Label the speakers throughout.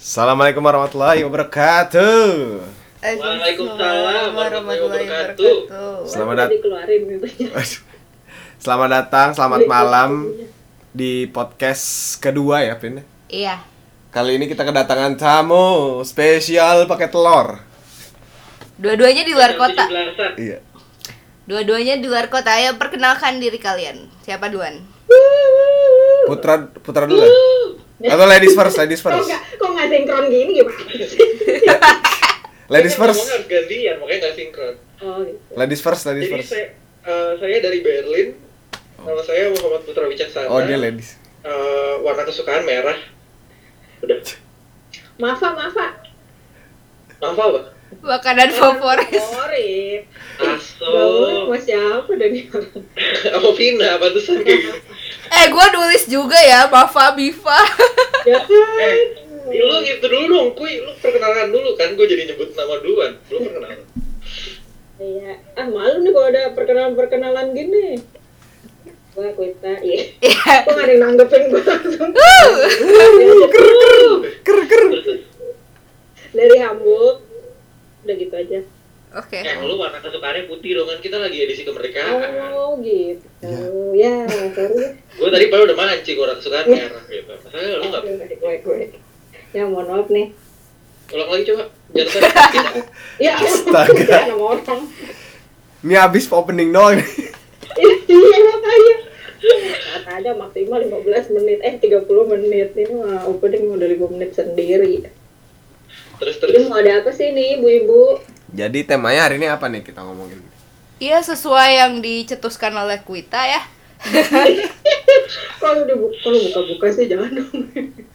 Speaker 1: Assalamualaikum warahmatullahi wabarakatuh.
Speaker 2: Waalaikumsalam warahmatullahi wabarakatuh.
Speaker 1: Selamat datang. Selamat datang, selamat malam di podcast kedua ya, Pin.
Speaker 2: Iya.
Speaker 1: Kali ini kita kedatangan tamu spesial pakai telur.
Speaker 2: Dua-duanya di luar kota.
Speaker 1: Iya.
Speaker 2: Dua-duanya di luar kota. Ayo perkenalkan diri kalian. Siapa duluan?
Speaker 1: Putra dulu ya? Atau ladies first?
Speaker 3: Kok nggak sinkron gini gimana sih?
Speaker 1: Ladies first.
Speaker 4: Ngomong harus gantian, makanya nggak sinkron.
Speaker 3: Oh gitu.
Speaker 1: Ladies first.
Speaker 4: Jadi saya dari Berlin. Nama saya Muhammad Putra Wicaksana.
Speaker 1: Oh, dia ladies.
Speaker 4: Warna kesukaan merah. Udah.
Speaker 3: Mafa.
Speaker 4: Maaf apa?
Speaker 2: Makanan favorit.
Speaker 3: Favorit.
Speaker 4: Aso.
Speaker 3: Mau siapa dari orang?
Speaker 4: Apa Vina? Pantesan kayak gitu.
Speaker 2: Gue nulis juga ya, Bafa Bifa.
Speaker 3: Ya kan.
Speaker 4: Lu itu dulu dong, Kuy. Lu perkenalkan dulu kan. Gue jadi nyebut nama duluan. Lu perkenalan.
Speaker 3: Iya. Malu nih kalau ada perkenalan gini. Gua Kuita, iya. Kok nggak ada yang nanggepin gue langsung. Dari Hamburg. Udah gitu aja.
Speaker 2: Oke.
Speaker 4: Lu warna kesukaannya putih dong kan. Kita lagi edisi kemerdekaan.
Speaker 3: Oh gitu. Ya, sorry.
Speaker 4: Gue tadi padahal udah mancing warna kesukaan merah gitu. Masalahnya lu nggak.
Speaker 3: Gue. Ya mohon maaf nih.
Speaker 4: Ulang lagi coba. Jangan
Speaker 3: Ya,
Speaker 1: Astaga.
Speaker 3: nama orang.
Speaker 1: Ini habis opening doang.
Speaker 3: Iya makanya. Katanya maksimal 15 menit, 30 menit. Ini mah opening udah 5 menit sendiri.
Speaker 4: Terus.
Speaker 3: Ini mau ada apa sih nih ibu-ibu?
Speaker 1: Jadi temanya hari ini apa nih kita ngomongin?
Speaker 2: Iya, sesuai yang dicetuskan oleh Kuita ya.
Speaker 3: Kalau buka-buka sih jangan dong.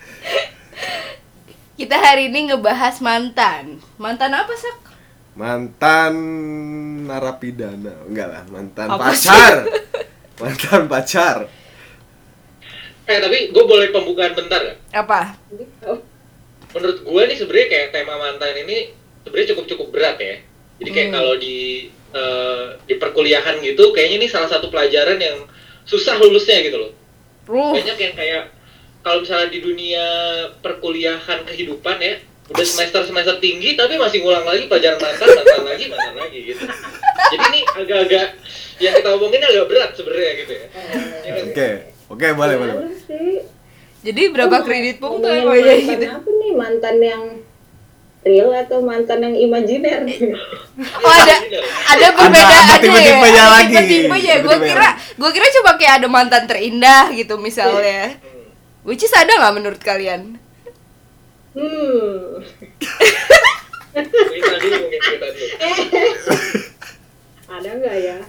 Speaker 2: Kita hari ini ngebahas mantan. Mantan apa, Sak?
Speaker 1: Mantan narapidana. Enggak lah, mantan
Speaker 2: Apa
Speaker 1: pacar. Mantan pacar.
Speaker 4: Tapi gue boleh pembukaan bentar gak?
Speaker 2: Apa?
Speaker 4: Menurut gue nih sebenarnya kayak tema mantan ini sebenarnya cukup berat ya. Jadi kayak kalau di perkuliahan gitu, kayaknya ini salah satu pelajaran yang susah lulusnya gitu loh. Banyak yang kayak kalau misalnya di dunia perkuliahan kehidupan ya, udah semester tinggi tapi masih ngulang lagi pelajaran mantan lagi gitu. Jadi ini agak-agak yang kita omongin agak berat sebenarnya gitu ya.
Speaker 1: Oke, boleh.
Speaker 2: Jadi berapa kredit punkt tuh
Speaker 3: Ngomongin
Speaker 2: yang kayak
Speaker 3: mantan
Speaker 2: gitu?
Speaker 3: apa nih? Mantan yang real atau mantan yang imajiner?
Speaker 2: Oh, ada perbedaan
Speaker 1: ada tipe-tipenya
Speaker 2: ya.
Speaker 1: lagi.
Speaker 2: Tipe-tipenya. Gue kira cuma kayak ada mantan terindah gitu misalnya. Which is ada nggak menurut kalian?
Speaker 4: Cerita dulu.
Speaker 3: Ada nggak ya?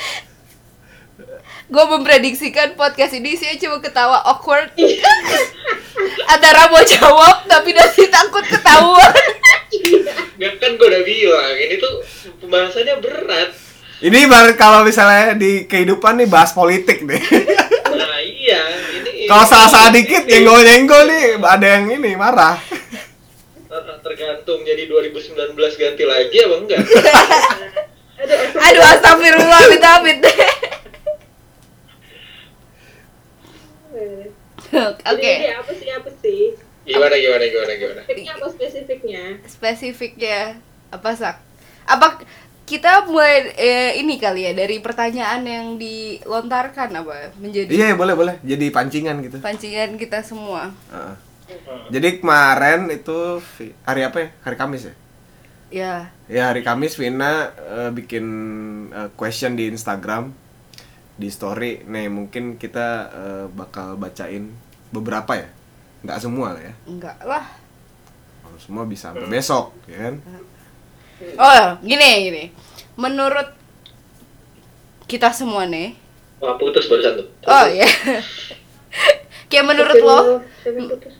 Speaker 2: Gue memprediksikan podcast ini sih cuma ketawa awkward. Antara mau jawab tapi masih takut ketawa.
Speaker 4: Nggak, kan gue udah bilang ini tuh pembahasannya berat.
Speaker 1: Ini baru kalau misalnya di kehidupan nih bahas politik deh.
Speaker 4: Nah iya, ini
Speaker 1: Kalau salah dikit nyenggol nih ada yang ini marah.
Speaker 4: tergantung jadi 2019 ganti lagi apa enggak.
Speaker 2: Aduh, astagfirullah, amit-amit. Oke.
Speaker 3: Jadi apa sih?
Speaker 4: Gimana?
Speaker 3: Spesifiknya apa spesifiknya?
Speaker 2: Spesifiknya apa, Sak? Apa kita mulai ini kali ya dari pertanyaan yang dilontarkan apa menjadi
Speaker 1: Iya, boleh. Jadi pancingan gitu.
Speaker 2: pancingan kita semua.
Speaker 1: Jadi kemarin itu hari apa ya? Hari Kamis ya?
Speaker 2: Ya.
Speaker 1: Ya, hari Kamis Vina bikin question di Instagram di story. Nih, mungkin kita bakal bacain beberapa ya. Nggak semua lah ya.
Speaker 2: Enggak lah.
Speaker 1: Kalau semua bisa sampai besok, ya kan?
Speaker 2: Oh, gini. Menurut kita semua nih.
Speaker 4: Wah, putus barusan tuh.
Speaker 2: Oh ya. Kayak menurut lo,
Speaker 3: Siapa yang putus?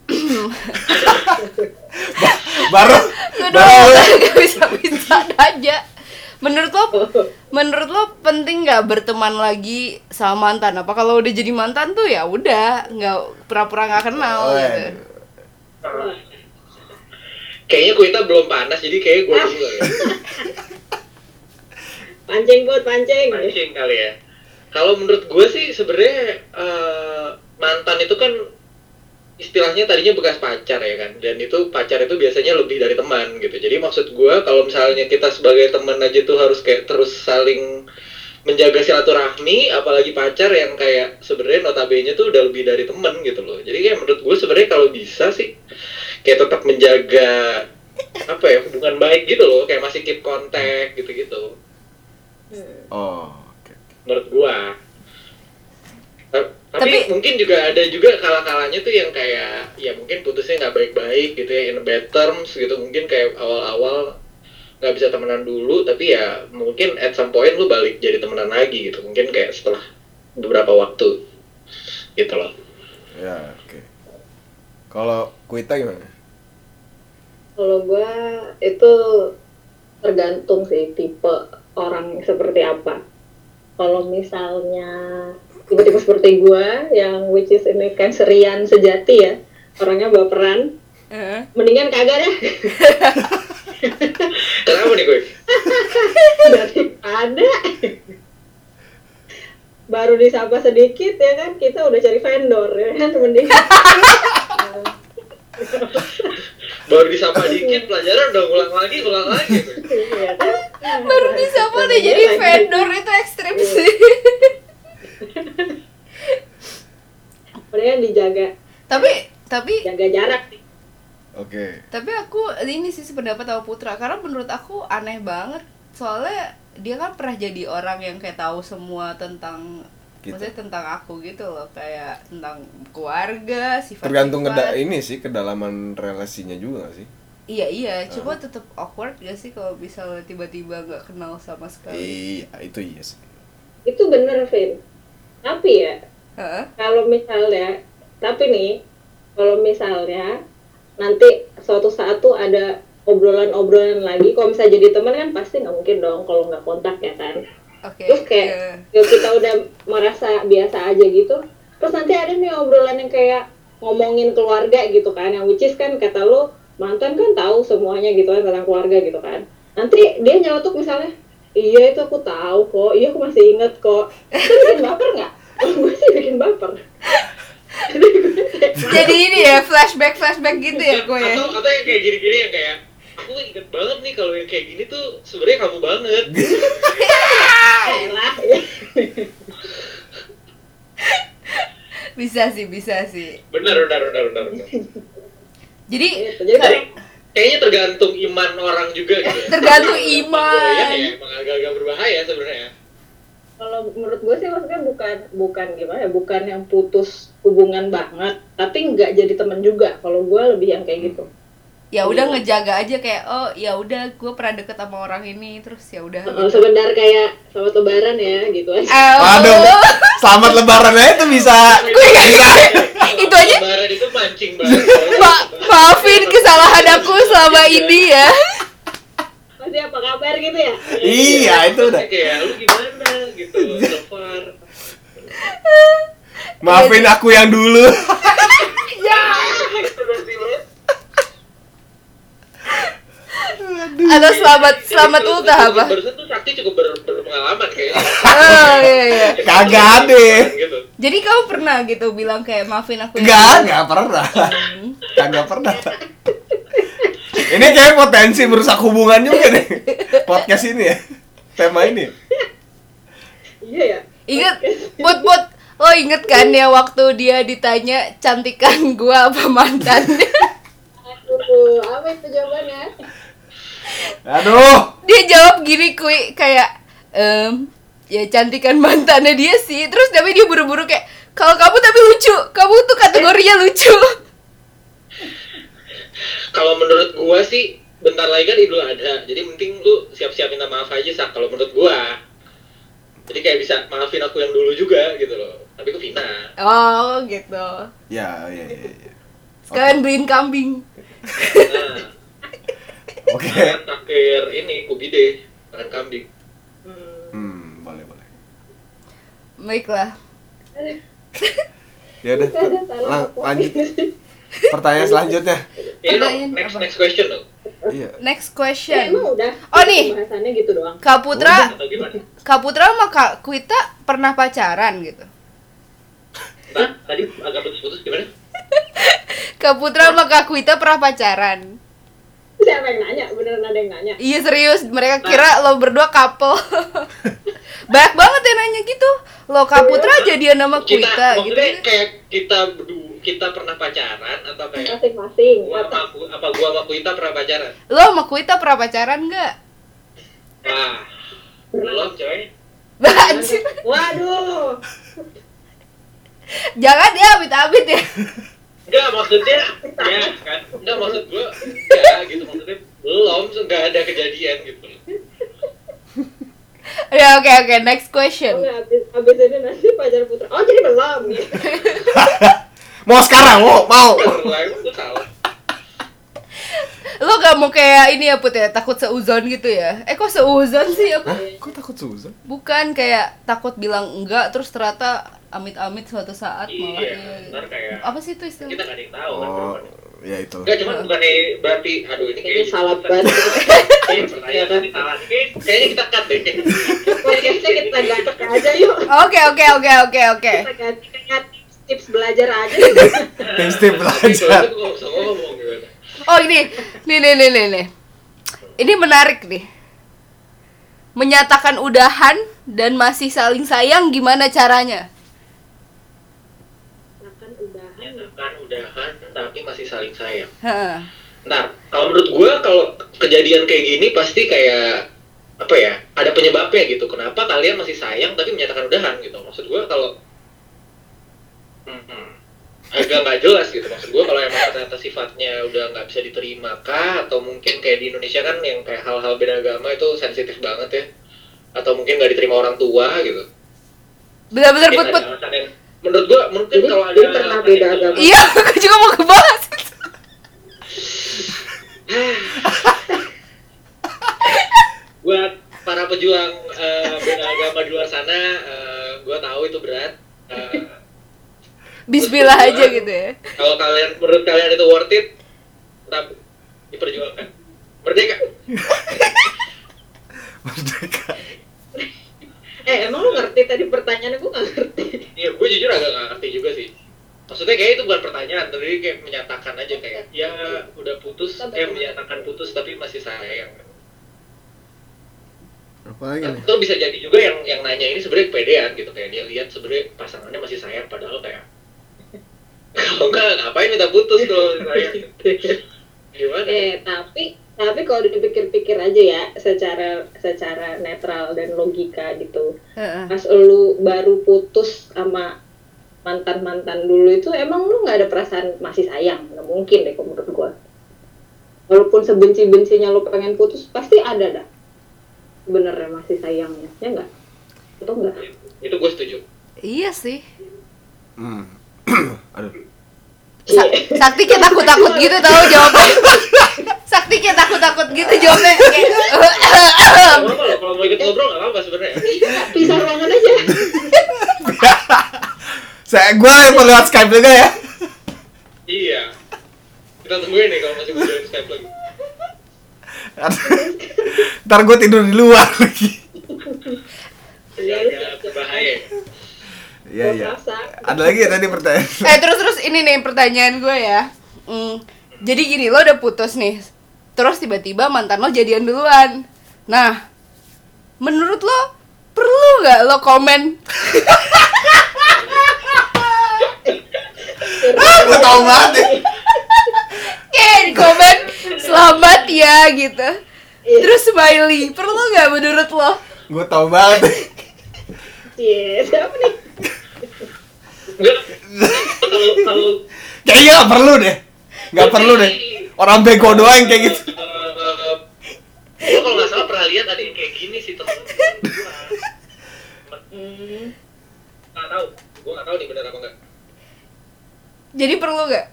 Speaker 1: baru
Speaker 2: gak bisa aja. Menurut lo penting nggak berteman lagi sama mantan? Apa kalau udah jadi mantan tuh ya udah nggak pura-pura nggak kenal gitu?
Speaker 4: Kayaknya Kuita belum panas, jadi kayaknya gue juga ya.
Speaker 3: Pancing
Speaker 4: Kali ya. Kalau menurut gue sih sebenarnya mantan itu kan istilahnya tadinya bekas pacar ya kan, dan itu pacar itu biasanya lebih dari teman gitu. Jadi maksud gue kalau misalnya kita sebagai teman aja tuh harus kayak terus saling menjaga silaturahmi, apalagi pacar yang kayak sebenarnya notabene tuh udah lebih dari teman gitu loh. Jadi kayak menurut gue sebenarnya kalau bisa sih kayak tetap menjaga apa ya, hubungan baik gitu loh, kayak masih keep kontak gitu-gitu.
Speaker 1: Oh, oke.
Speaker 4: Menurut gue. Tapi
Speaker 2: Tapi-
Speaker 4: mungkin juga ada juga kala-kalanya tuh yang kayak ya mungkin putusnya nggak baik-baik gitu ya, in bad terms gitu, mungkin kayak awal-awal nggak bisa temenan dulu, tapi ya mungkin at some point lu balik jadi temenan lagi gitu, mungkin kayak setelah beberapa waktu gitu loh.
Speaker 1: Ya, oke. Kalau Kuita gimana?
Speaker 3: Kalau gue itu tergantung sih tipe orang seperti apa. Kalau misalnya tipe-tipe seperti gue yang which is ini cancerian sejati ya, orangnya baperan, mendingan kagak dah.
Speaker 4: Kenapa nih gue?
Speaker 3: Daripada baru disapa sedikit ya kan, kita udah cari vendor ya kan, mendingan.
Speaker 4: Baru disapa dikit, pelajaran udah ulang lagi tuh.
Speaker 3: Iya kan?
Speaker 2: Baru disapa udah jadi vendor, itu ekstrim sih.
Speaker 3: Mendingan dijaga
Speaker 2: Tapi
Speaker 3: jaga jarak sih.
Speaker 1: Oke.
Speaker 2: Tapi aku ini sih sependapat sama Putra, karena menurut aku aneh banget. Soalnya dia kan pernah jadi orang yang kayak tahu semua tentang
Speaker 1: Kita.
Speaker 2: maksudnya tentang aku gitu loh, kayak tentang keluarga, sifat.
Speaker 1: Tergantung ini sih kedalaman relasinya juga gak sih?
Speaker 2: Iya, cuma tetap awkward gak sih kalau misalnya tiba-tiba nggak kenal sama sekali.
Speaker 1: Iya, itu iya sih.
Speaker 3: Itu bener, Vin. Tapi ya,
Speaker 2: Heeh.
Speaker 3: kalau misalnya nanti suatu saat tuh ada obrolan-obrolan lagi, kalau misalnya jadi teman kan pasti nggak mungkin dong kalau nggak kontak ya kan.
Speaker 2: Oke.
Speaker 3: Terus kayak ya kita udah merasa biasa aja gitu, terus nanti ada nih obrolan yang kayak ngomongin keluarga gitu kan, yang which is kan kata lo mantan kan tahu semuanya gitu kan tentang keluarga gitu kan. Nanti dia nyeletuk misalnya, iya itu aku tahu kok, iya aku masih inget kok. Itu bikin baper nggak? Gue sih bikin baper.
Speaker 2: Jadi ini ya flashback gitu ya gue ya.
Speaker 4: Atau yang kayak gini-gini yang kayak aku inget banget nih kalau yang kayak gini tuh sebenarnya kamu banget.
Speaker 3: Lah,
Speaker 2: Bisa sih.
Speaker 4: Benar.
Speaker 2: Jadi
Speaker 3: gitu. Jadi
Speaker 4: Kayaknya tergantung iman orang juga gitu ya.
Speaker 2: Tergantung
Speaker 4: Kalau
Speaker 2: iman.
Speaker 4: ya emang agak-agak berbahaya sebenarnya.
Speaker 3: kalau menurut gue sih maksudnya bukan gimana ya, bukan yang putus hubungan banget, tapi nggak jadi teman juga. Kalau gue lebih yang kayak gitu.
Speaker 2: ya udah ngejaga aja kayak oh ya udah gue pernah deket sama orang ini, terus ya udah.
Speaker 3: Sebentar kayak selamat lebaran ya gitu aja.
Speaker 1: Aduh, selamat lebaran aja tuh bisa.
Speaker 2: Itu aja.
Speaker 4: Lebaran itu mancing banget.
Speaker 2: Maafin kesalahan aku selama ini ya.
Speaker 3: Masih apa kabar gitu ya?
Speaker 1: Iya, itu udah.
Speaker 4: Kayak lu gimana gitu, so far.
Speaker 1: Maafin aku yang dulu.
Speaker 2: Atau selamat ultah apa?
Speaker 4: Barusan tuh Sakti cukup berpengalaman kayaknya.
Speaker 2: Oh iya.
Speaker 1: Kagak ada.
Speaker 4: Gitu.
Speaker 2: Jadi kamu pernah gitu bilang kayak maafin aku
Speaker 1: Enggak pernah. Kagak pernah. Ini kayak potensi merusak hubungan juga nih. Podcast ini ya. Tema ini.
Speaker 3: Iya ya.
Speaker 2: Ingat, buat lo inget kan ya waktu dia ditanya cantikan gua apa mantannya?
Speaker 3: Aduh, apa itu jawabannya?
Speaker 1: Aduh.
Speaker 2: Dia jawab gini kayak ya cantikan mantannya dia sih. Terus tapi dia buru-buru kayak kalau kamu tapi lucu, kamu tuh kategorinya lucu.
Speaker 4: Kalau menurut gua sih bentar lagi kan Idul Adha. Jadi mending lu siap-siap minta maaf aja Sak kalau menurut gua. Jadi kayak bisa maafin aku yang dulu juga gitu loh. Tapi ke Vina.
Speaker 2: Oh gitu.
Speaker 1: Ya.
Speaker 2: Sekalian beliin kambing.
Speaker 4: Nah,
Speaker 1: Oke.
Speaker 4: terakhir ini kubide makan kambing.
Speaker 1: Boleh.
Speaker 2: Baiklah.
Speaker 1: Ya udah. Lanjut. Pertanyaan selanjutnya.
Speaker 2: Pertanyaan apa?
Speaker 4: Next question loh.
Speaker 1: Iya.
Speaker 2: Next question.
Speaker 3: Emang udah.
Speaker 2: Oh, nih.
Speaker 3: Bahasannya gitu doang.
Speaker 2: Kak Putra
Speaker 4: Atau gimana?
Speaker 2: sama Kak Kuita pernah pacaran gitu?
Speaker 4: Nah, tadi agak putus-putus gimana?
Speaker 2: Kak Putra sama Kak Kuita pernah pacaran?
Speaker 3: Siapa yang nanya? Beneran ada yang nanya.
Speaker 2: Iya serius, mereka kira lo berdua couple. Banyak banget yang nanya gitu. Lo Kak Putra jadian sama
Speaker 4: Kita
Speaker 2: Kuita gitu.
Speaker 4: maksudnya kayak kita pernah pacaran atau kayak
Speaker 3: Masing-masing.
Speaker 4: apa gua sama Kuita pernah pacaran?
Speaker 2: Lo sama Kuita pernah pacaran nggak?
Speaker 4: Wah, belum coy.
Speaker 2: Anjir.
Speaker 3: Waduh.
Speaker 2: Jangan ya amit-amit ya.
Speaker 4: Enggak maksudnya ya kan. Enggak maksud gua ya gitu maksudnya belum enggak ada kejadian gitu.
Speaker 2: Ya oke, next
Speaker 3: Oh,
Speaker 2: question.
Speaker 3: nggak, habis ini nanti pacar Putra. Oh, jadi belum.
Speaker 1: Mau sekarang, mau.
Speaker 4: Lain tuh salah.
Speaker 2: Lo gak mau kayak ini ya Put ya, takut seuzon gitu ya? Kok seuzon sih apa?
Speaker 1: Hah? Kok takut Susan?
Speaker 2: Bukan kayak takut bilang enggak terus ternyata amit-amit suatu saat malah
Speaker 4: Iya, ntar kayak
Speaker 2: apa sih itu istilah?
Speaker 4: kita nggak ada yang tahu kan.
Speaker 1: Oh, ya itu.
Speaker 4: Enggak cuma bukannya berarti aduh ini
Speaker 3: Ini
Speaker 4: kayaknya
Speaker 3: salah banget.
Speaker 4: kayaknya pertanyaan ini salah. Kayaknya kita cut deh.
Speaker 3: Podcastnya kita ganti aja yuk.
Speaker 2: Oke.
Speaker 3: Kita ganti kayak tips belajar aja.
Speaker 1: Tips belajar.
Speaker 4: Itu nggak usah ngomong gitu.
Speaker 2: Oh ini, nih. Ini menarik nih. Menyatakan udahan dan masih saling sayang gimana caranya?
Speaker 3: Akan udahan.
Speaker 4: Nyatakan udahan tapi masih saling sayang.
Speaker 2: Hah.
Speaker 4: Nah, kalau menurut gue kalau kejadian kayak gini pasti kayak apa ya? Ada penyebabnya gitu. Kenapa kalian masih sayang tapi menyatakan udahan gitu? Maksud gue kalau agak nggak jelas gitu. Maksud gue kalau emang ternyata sifatnya udah nggak bisa diterima kah? Atau mungkin kayak di Indonesia kan yang kayak hal-hal beda agama itu sensitif banget ya? Atau mungkin nggak diterima orang tua gitu?
Speaker 2: Benar-benar
Speaker 4: Mungkin
Speaker 2: Put.
Speaker 4: ada alasan yang menurut gue mungkin
Speaker 3: Jadi-
Speaker 4: kalau ada
Speaker 3: jadi pernah
Speaker 4: alasan
Speaker 3: beda
Speaker 4: yang-
Speaker 3: agama.
Speaker 2: Iya, aku juga mau ngebahas.
Speaker 4: Buat para pejuang beda agama di luar sana, gue tahu itu berat.
Speaker 2: Bismillah aja gitu ya.
Speaker 4: Kalau kalian menurut kalian itu worth it, tetap diperjuangkan. Merdeka.
Speaker 1: Merdeka.
Speaker 3: Emang lu ngerti tadi pertanyaannya? Gue nggak ngerti.
Speaker 4: Iya, gue jujur agak nggak ngerti juga sih. Maksudnya kayak itu bukan pertanyaan, tapi kayak menyatakan aja kayak ya udah putus, menyatakan putus tapi masih sayang.
Speaker 1: Apa lagi nih?
Speaker 4: Atau bisa jadi juga yang nanya ini sebenarnya kepedean gitu, kayak dia lihat sebenarnya pasangannya masih sayang padahal kayak kalau enggak ngapain minta putus tuh sayang. Gimana?
Speaker 3: Tapi kalau dipikir-pikir aja ya, secara netral dan logika gitu.
Speaker 2: Heeh.
Speaker 3: Pas lu baru putus sama mantan dulu itu, emang lu nggak ada perasaan masih sayang? Nggak mungkin deh kalau menurut gua. Walaupun sebenci-bencinya lu pengen putus, pasti ada dah sebenarnya masih sayangnya, ya nggak? Atau enggak?
Speaker 4: Itu gue setuju.
Speaker 2: Iya sih.
Speaker 1: Aduh.
Speaker 2: Sakti kayak takut-takut gitu tau jawabnya. Sakti kayak takut-takut gitu jawabnya. Kayak,
Speaker 4: Gak apa-apa loh, kalau mau ikut ngobrol gak apa-apa sebenarnya.
Speaker 3: Pisah ruangan aja.
Speaker 1: Gue lewat Skype juga ya.
Speaker 4: Iya. Kita tungguin nih kalau masih mau join Skype lagi.
Speaker 1: Ntar gue tidur di luar lagi.
Speaker 4: Agak berbahaya.
Speaker 1: Iya. Ada lagi ya tadi pertanyaan?
Speaker 2: terus ini nih pertanyaan gue ya. Jadi gini, lo udah putus nih. Terus tiba-tiba mantan lo jadian duluan. Nah, menurut lo perlu nggak lo komen?
Speaker 1: Gue tau banget nih.
Speaker 2: Kayak di komen selamat ya gitu. Terus smiley, perlu nggak menurut lo?
Speaker 1: Gue tau banget nih.
Speaker 3: Iya, siapa nih?
Speaker 4: Enggak. Kalau
Speaker 1: Kayaknya gak perlu deh. Gak perlu deh. Orang bego doang kayak gitu.
Speaker 4: gue kalau nggak salah pernah lihat ada yang kayak gini sih temen gue. Nggak tahu, gue nggak tahu nih benar apa enggak.
Speaker 2: Jadi perlu nggak?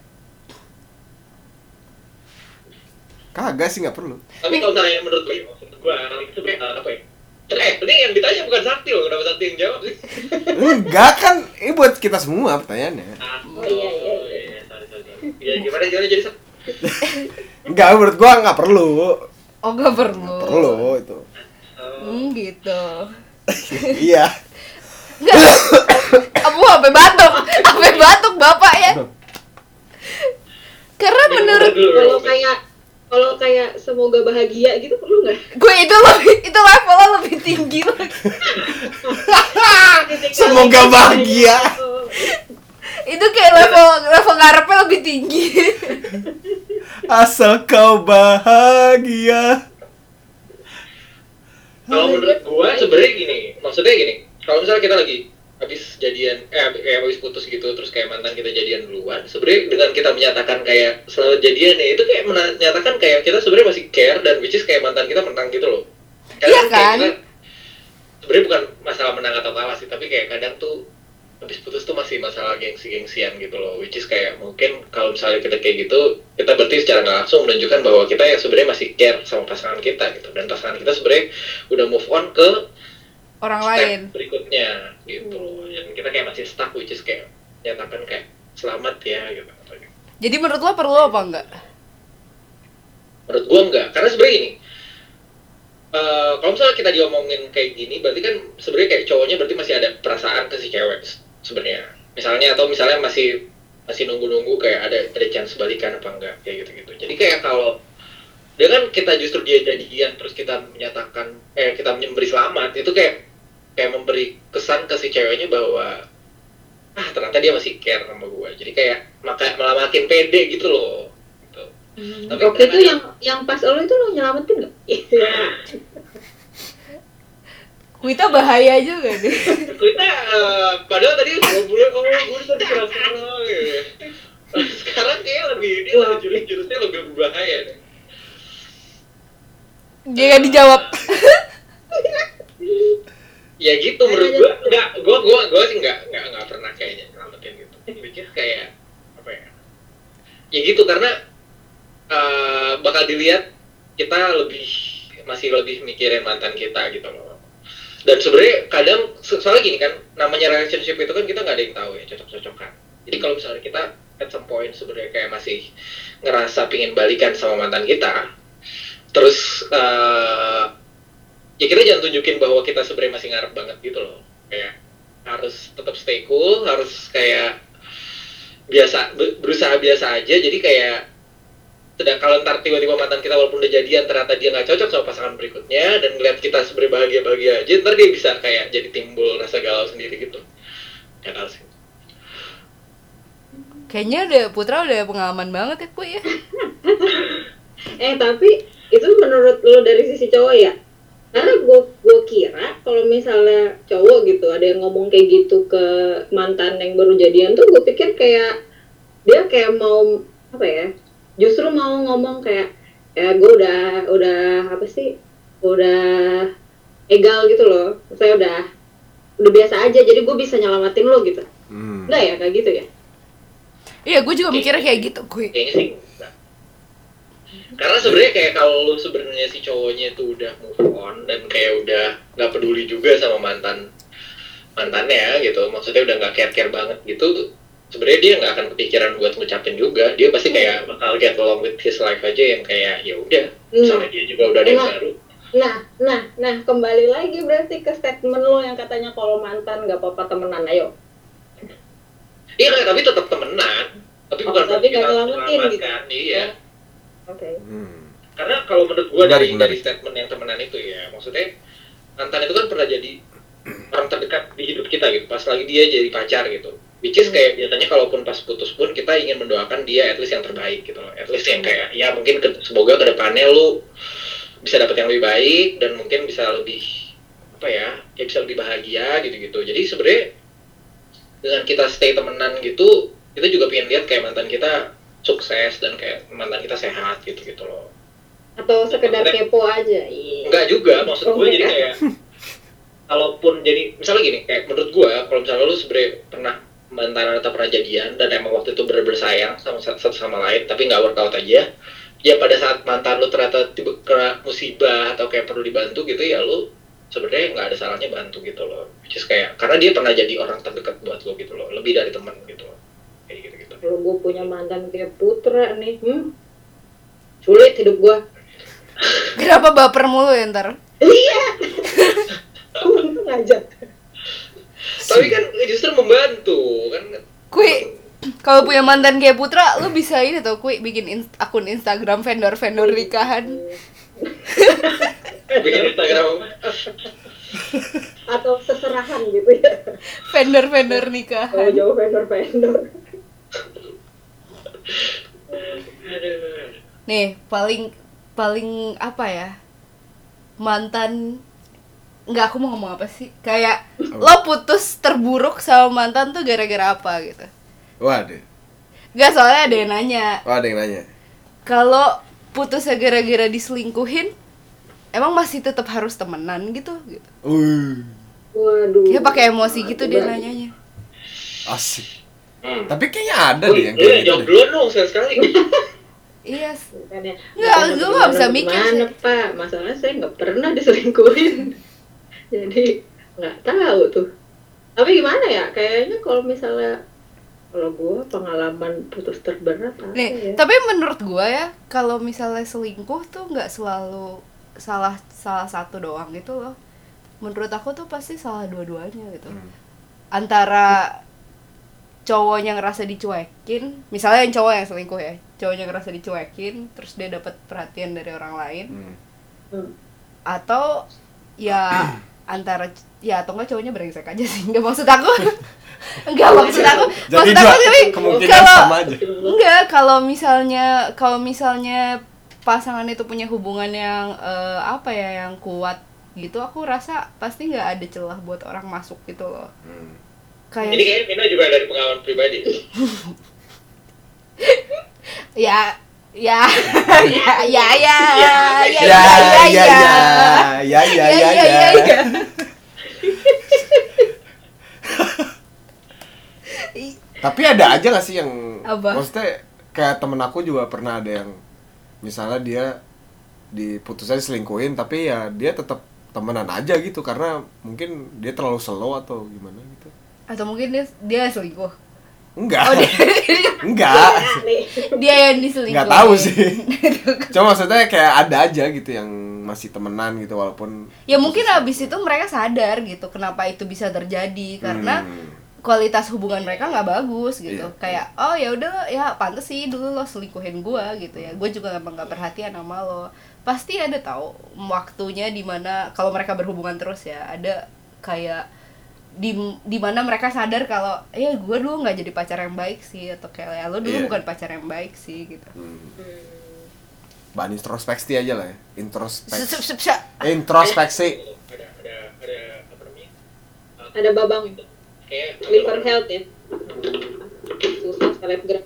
Speaker 1: Kagak sih, gak perlu.
Speaker 4: Tapi kalau misalnya menurut gue itu apa ya? Ini yang ditanya bukan Sakti loh, kenapa Sakti yang jawab sih?
Speaker 1: Enggak kan, ini buat kita semua pertanyaannya.
Speaker 3: Oh, iya.
Speaker 4: Sorry. Ya gimana jadi Sakti?
Speaker 1: Enggak, menurut gue gak perlu.
Speaker 2: Oh nggak perlu.
Speaker 1: Gak perlu itu.
Speaker 2: Gitu.
Speaker 1: Iya.
Speaker 2: Nggak. Apa sampai batuk bapak ya? Karena menurut
Speaker 3: kalau kayak semoga bahagia gitu perlu nggak?
Speaker 2: gue itu levelnya lebih tinggi lagi.
Speaker 1: Semoga bahagia.
Speaker 2: Itu kayak level ngarepnya lebih tinggi.
Speaker 1: Asal kau bahagia.
Speaker 4: Kalau menurut gua sebenarnya gini, maksudnya gini, kalau misalnya kita lagi habis jadian, habis putus gitu, terus kayak mantan kita jadian duluan, sebenarnya dengan kita menyatakan kayak selamat jadian ya, itu kayak menyatakan kayak kita sebenarnya masih care, dan which is kayak mantan kita menang gitu loh.
Speaker 2: Iya kan?
Speaker 4: Kita sebenarnya bukan masalah menang atau kalah sih, tapi kayak kadang tuh habis putus tuh masih masalah gengsi-gengsian gitu loh, which is kayak mungkin kalau misalnya kita kayak gitu, kita berarti secara nggak langsung menunjukkan bahwa kita yang sebenarnya masih care sama pasangan kita gitu, dan pasangan kita sebenarnya udah move on ke
Speaker 2: Orang
Speaker 4: step
Speaker 2: lain.
Speaker 4: berikutnya gitu loh, dan kita kayak masih stuck, which is kayak nyatakan kayak selamat ya gitu.
Speaker 2: Jadi menurut lo perlu apa enggak?
Speaker 4: Menurut gua enggak, karena sebenarnya ini kalau misalnya kita diomongin kayak gini, berarti kan sebenarnya kayak cowoknya berarti masih ada perasaan ke si cewek sebenarnya. Misalnya atau misalnya masih nunggu-nunggu kayak ada chance balikan apa enggak kayak gitu-gitu. Jadi kayak kalau dengan kita justru dia jadian terus kita menyatakan kita memberi selamat, itu kayak memberi kesan ke si ceweknya bahwa ternyata dia masih care sama gue. Jadi kayak malah makin pede gitu loh. Gitu.
Speaker 3: Tapi waktu itu yang pas lo itu lo nyelamatin nggak?
Speaker 2: Kuita bahaya juga deh.
Speaker 4: Kita padahal tadi ngobrol gue tadi kerasa gitu. Sekarang kayak lebih jurus-jurusnya lebih berbahaya deh.
Speaker 2: Dia nggak dijawab.
Speaker 4: Ya gitu menurut gue sih nggak pernah kayaknya nyelamatin gitu. Bikin kayak apa ya? Ya gitu karena bakal dilihat kita masih lebih mikirin mantan kita gitu loh. Dan sebenarnya kadang soalnya gini kan, namanya relationship itu kan kita nggak ada yang tahu ya cocok-cocokan. Jadi kalau misalnya kita at some point sebenarnya kayak masih ngerasa pingin balikan sama mantan kita, terus ya kita jangan tunjukin bahwa kita sebenarnya masih ngarep banget gitu loh. Kayak harus tetap stay cool, harus kayak berusaha biasa aja. Jadi kayak kalau ntar tiba-tiba mantan kita walaupun udah jadian ternyata dia nggak cocok sama pasangan berikutnya dan ngeliat kita sebenarnya bahagia-bahagia aja, ntar dia bisa kayak jadi timbul rasa galau sendiri gitu. Gak tau sih.
Speaker 2: Kayaknya Putra udah pengalaman banget ya, Kuy ya.
Speaker 3: Tapi itu menurut lo dari sisi cowok ya? Karena gue kira kalau misalnya cowok gitu ada yang ngomong kayak gitu ke mantan yang baru jadian tuh, gue pikir kayak dia kayak mau apa ya? Justru mau ngomong kayak gue udah apa sih? Udah egal gitu loh. Saya udah biasa aja, jadi gue bisa nyelamatin lo gitu. Enggak ya kayak gitu ya?
Speaker 2: Iya, gue juga mikirnya kayak gitu, Kuy.
Speaker 4: Kayaknya sih enggak. Karena sebenarnya kayak kalau lu sebenarnya si cowoknya itu udah move on dan kayak udah nggak peduli juga sama mantannya gitu, maksudnya udah nggak care banget gitu, sebenarnya dia nggak akan kepikiran buat ngucapin juga. Dia pasti kayak bakal get along with his life aja yang kayak ya udah, misalnya dia juga udah ada yang baru.
Speaker 3: Nah, kembali lagi berarti ke statement lo yang katanya kalau mantan nggak apa-apa temenan, ayo.
Speaker 4: Iya, tapi tetap temenan. Tapi bukan
Speaker 3: tapi
Speaker 4: berarti kita
Speaker 3: nyelamatin gitu.
Speaker 4: Iya.
Speaker 3: Oke.
Speaker 4: Karena kalau menurut gua dari statement yang temenan itu ya, maksudnya mantan itu kan pernah jadi orang terdekat di hidup kita gitu, pas lagi dia jadi pacar gitu. Which is kayak biasanya kalaupun pas putus pun kita ingin mendoakan dia at least yang terbaik gitu loh. At least yang kayak ya mungkin semoga kedepannya lu bisa dapet yang lebih baik dan mungkin bisa lebih apa ya bisa lebih bahagia gitu-gitu. Jadi sebenarnya dengan kita stay temenan gitu, kita juga pengen lihat kayak mantan kita sukses dan kayak mantan kita sehat gitu-gitu loh.
Speaker 3: Atau sekedar kepo aja?
Speaker 4: Enggak juga, maksud gue jadi kayak kalaupun jadi misalnya gini, kayak menurut gue kalau misalnya lu sebenarnya pernah mantan atau pernah jadian dan emang waktu itu bener-bener sayang sama satu sama lain tapi nggak workout aja, ya pada saat mantan lu ternyata tiba kena musibah atau kayak perlu dibantu gitu, ya lu sebenarnya nggak ada salahnya bantu gitu loh. Which is kayak karena dia pernah jadi orang terdekat buat lo gitu loh, lebih dari teman gitu loh, kayak gitu.
Speaker 3: Kalau gue punya mantan kayak Putra nih, sulit hidup gue.
Speaker 2: Kenapa baper mulu ya ntar?
Speaker 3: Iya. Untung aja.
Speaker 4: Tapi kan justru membantu kan.
Speaker 2: Kuy, Kalau punya mantan kayak Putra, lu bisa ini tuh, Kui, bikin akun Instagram vendor-vendor nikahan.
Speaker 4: Bikin Instagram
Speaker 3: Atau seserahan gitu ya.
Speaker 2: Vendor-vendor nikahan.
Speaker 3: Jauh vendor-vendor.
Speaker 2: Nih, paling apa ya? Mantan, nggak, aku mau ngomong apa sih? Kayak lo putus terburuk sama mantan tuh gara-gara apa gitu?
Speaker 1: Waduh.
Speaker 2: Nggak, soalnya ada yang nanya.
Speaker 1: Ada yang nanya.
Speaker 2: Kalau putusnya gara-gara diselingkuhin, emang masih tetap harus temenan gitu?
Speaker 3: Waduh.
Speaker 2: Dia pakai emosi gitu dia nanyanya.
Speaker 1: Asik. Tapi kayaknya ada deh yang
Speaker 4: Lu
Speaker 1: kayak gitu
Speaker 4: jawab
Speaker 1: deh.
Speaker 4: duluan dong sekali.
Speaker 2: Iya.
Speaker 3: Bukannya,
Speaker 2: Nggak, gue nggak bisa mikir
Speaker 3: gimana,
Speaker 2: sih.
Speaker 3: Pak. Masalahnya saya nggak pernah diselingkuhin. Jadi nggak tahu tuh. Tapi gimana ya? Kayaknya kalau misalnya gue pengalaman putus terberat apa
Speaker 2: Nih,
Speaker 3: ya?
Speaker 2: tapi menurut gue ya, kalau misalnya selingkuh tuh nggak selalu salah satu doang gitu loh. Menurut aku tuh pasti salah dua-duanya gitu. Antara cowoknya ngerasa dicuekin, misalnya yang cowok yang selingkuh ya, cowoknya ngerasa dicuekin, terus dia dapat perhatian dari orang lain, atau ya antara ya atau enggak cowoknya brengsek aja sih, nggak maksud aku. Enggak, maksud aku
Speaker 1: Jadi
Speaker 2: maksud aku
Speaker 1: dua
Speaker 2: tapi
Speaker 1: kemungkinan
Speaker 2: kalau
Speaker 1: sama aja.
Speaker 2: enggak, kalau misalnya pasangan itu punya hubungan yang apa ya, yang kuat gitu, aku rasa pasti nggak ada celah buat orang masuk gitu loh.
Speaker 4: Jadi
Speaker 2: Kayak
Speaker 4: kayaknya Vina juga dari pengalaman pribadi.
Speaker 2: ya ya ya ya ya
Speaker 1: Ya ya. Tapi ada aja gak sih yang
Speaker 2: Apa?
Speaker 1: maksudnya kayak temen aku juga pernah ada yang misalnya dia diputusnya diselingkuhin tapi ya dia tetap temenan aja gitu karena mungkin dia terlalu slow atau gimana gitu.
Speaker 2: Atau mungkin dia selingkuh.
Speaker 1: Enggak.
Speaker 2: Oh,
Speaker 1: Enggak.
Speaker 2: dia yang diselingkuh.
Speaker 1: Enggak tahu sih. Cuma maksudnya kayak ada aja gitu yang masih temenan gitu walaupun
Speaker 2: Ya mungkin abis itu mereka sadar gitu kenapa itu bisa terjadi, karena kualitas hubungan mereka nggak bagus gitu.
Speaker 1: Iya.
Speaker 2: Kayak oh ya udah, ya pantes sih dulu lo selingkuhin gua gitu ya, gue juga emang nggak perhatian sama lo. Pasti ada tahu waktunya dimana kalau mereka berhubungan terus ya, ada kayak di mana mereka sadar kalau ya gue dulu nggak jadi pacar yang baik sih, atau kayak ya, lo dulu
Speaker 1: Iya.
Speaker 2: bukan pacar yang baik sih gitu.
Speaker 1: bahan introspeksi aja lah ya. Introspeksi.
Speaker 2: Introspeksi.
Speaker 4: Ada apa namanya?
Speaker 3: Ada babang
Speaker 4: Kayak
Speaker 3: liver health ya. Susah selebgram.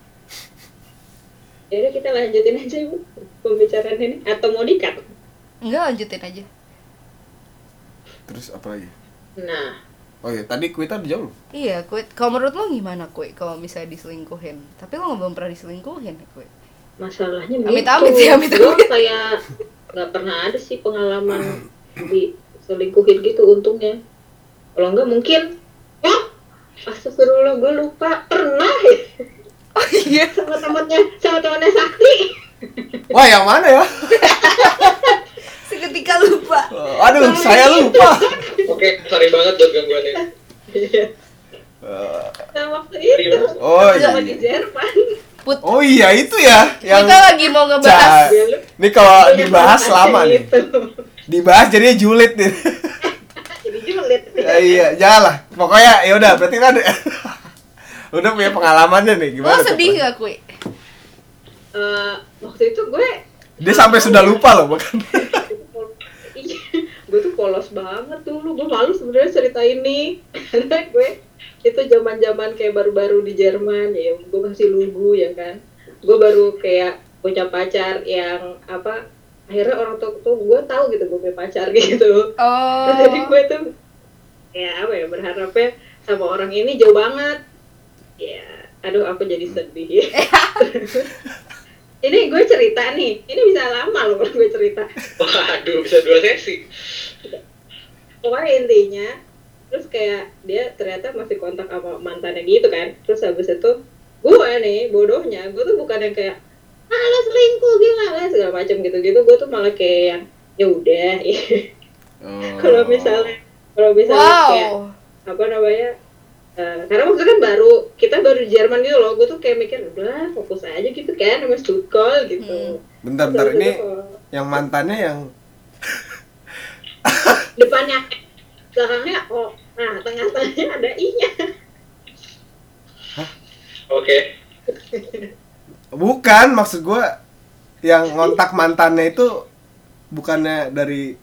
Speaker 3: Ya udah, kita lanjutin aja Ibu pembicaraan ini, atau mau di-cut?
Speaker 2: Enggak, lanjutin aja.
Speaker 1: Terus apa lagi?
Speaker 3: Nah,
Speaker 1: Oh iya, tadi kuita udah jauh.
Speaker 2: Iya, Kuy. Kalau menurut lo gimana, Kuy? Kalau misalnya diselingkuhin. Tapi lo belum pernah diselingkuhin, Kuy.
Speaker 3: masalahnya
Speaker 2: Amit-amit sih, amit-amit.
Speaker 3: Gue kayak nggak pernah ada sih pengalaman diselingkuhin gitu untungnya. Kalau enggak mungkin, astagfirullah, gue lupa pernah ya.
Speaker 2: Oh iya.
Speaker 3: sama temannya Sakti.
Speaker 1: Wah, yang mana ya?
Speaker 2: Seketika lupa.
Speaker 1: Aduh, saya lupa.
Speaker 4: Oke, sorry banget buat gangguannya.
Speaker 3: Nah, waktu itu
Speaker 1: Oh
Speaker 3: sama
Speaker 1: iya.
Speaker 3: di Jerman.
Speaker 1: Oh iya, itu ya yang
Speaker 2: Kita lagi mau ngebahas.
Speaker 1: Ini kalau dibahas lama nih.
Speaker 3: Gitu.
Speaker 1: Dibahas jadinya julid nih.
Speaker 3: Jadi julid.
Speaker 1: Iya, janganlah. Pokoknya ya udah, berarti kan udah punya pengalamannya nih,
Speaker 2: Lo
Speaker 1: gimana? tuh,
Speaker 2: sedih
Speaker 1: Pak?
Speaker 2: gak, Kuy?
Speaker 3: Waktu itu gue
Speaker 1: Dia sampai sudah lupa loh, bahkan.
Speaker 3: gue tuh polos banget dulu, gue malu sebenarnya cerita ini karena gue itu zaman kayak baru-baru di Jerman ya, gue masih lugu ya kan, gue baru kayak punya pacar yang apa, akhirnya orang tua gue tahu gitu gue punya pacar gitu.
Speaker 2: Oh.
Speaker 3: Terus jadi gue tuh ya apa ya, berharapnya sama orang ini jauh banget ya, aduh aku jadi sedih. Ini gue cerita nih, ini bisa lama loh kalau gue cerita.
Speaker 4: Waduh, bisa 2 sesi.
Speaker 3: Pokoknya intinya, terus kayak dia ternyata masih kontak sama mantannya gitu kan. Terus habis itu, gue nih bodohnya, gue tuh bukan yang kayak lo selingkuh gimana segala macam gitu-gitu. Gue tuh malah kayak yang ya udah.
Speaker 1: Oh.
Speaker 3: Kalau misalnya
Speaker 2: Wow.
Speaker 3: kayak apa namanya, Karena waktu itu kan kita baru di Jerman gitu loh, gue tuh kayak mikir udah fokus aja gitu kan sama shoot call gitu.
Speaker 1: Bentar ini yang mantannya yang
Speaker 3: Depannya belakangnya nah tengah-tengahnya ada I-nya.
Speaker 4: Oke.
Speaker 1: bukan, maksud gua yang ngontak mantannya itu bukannya dari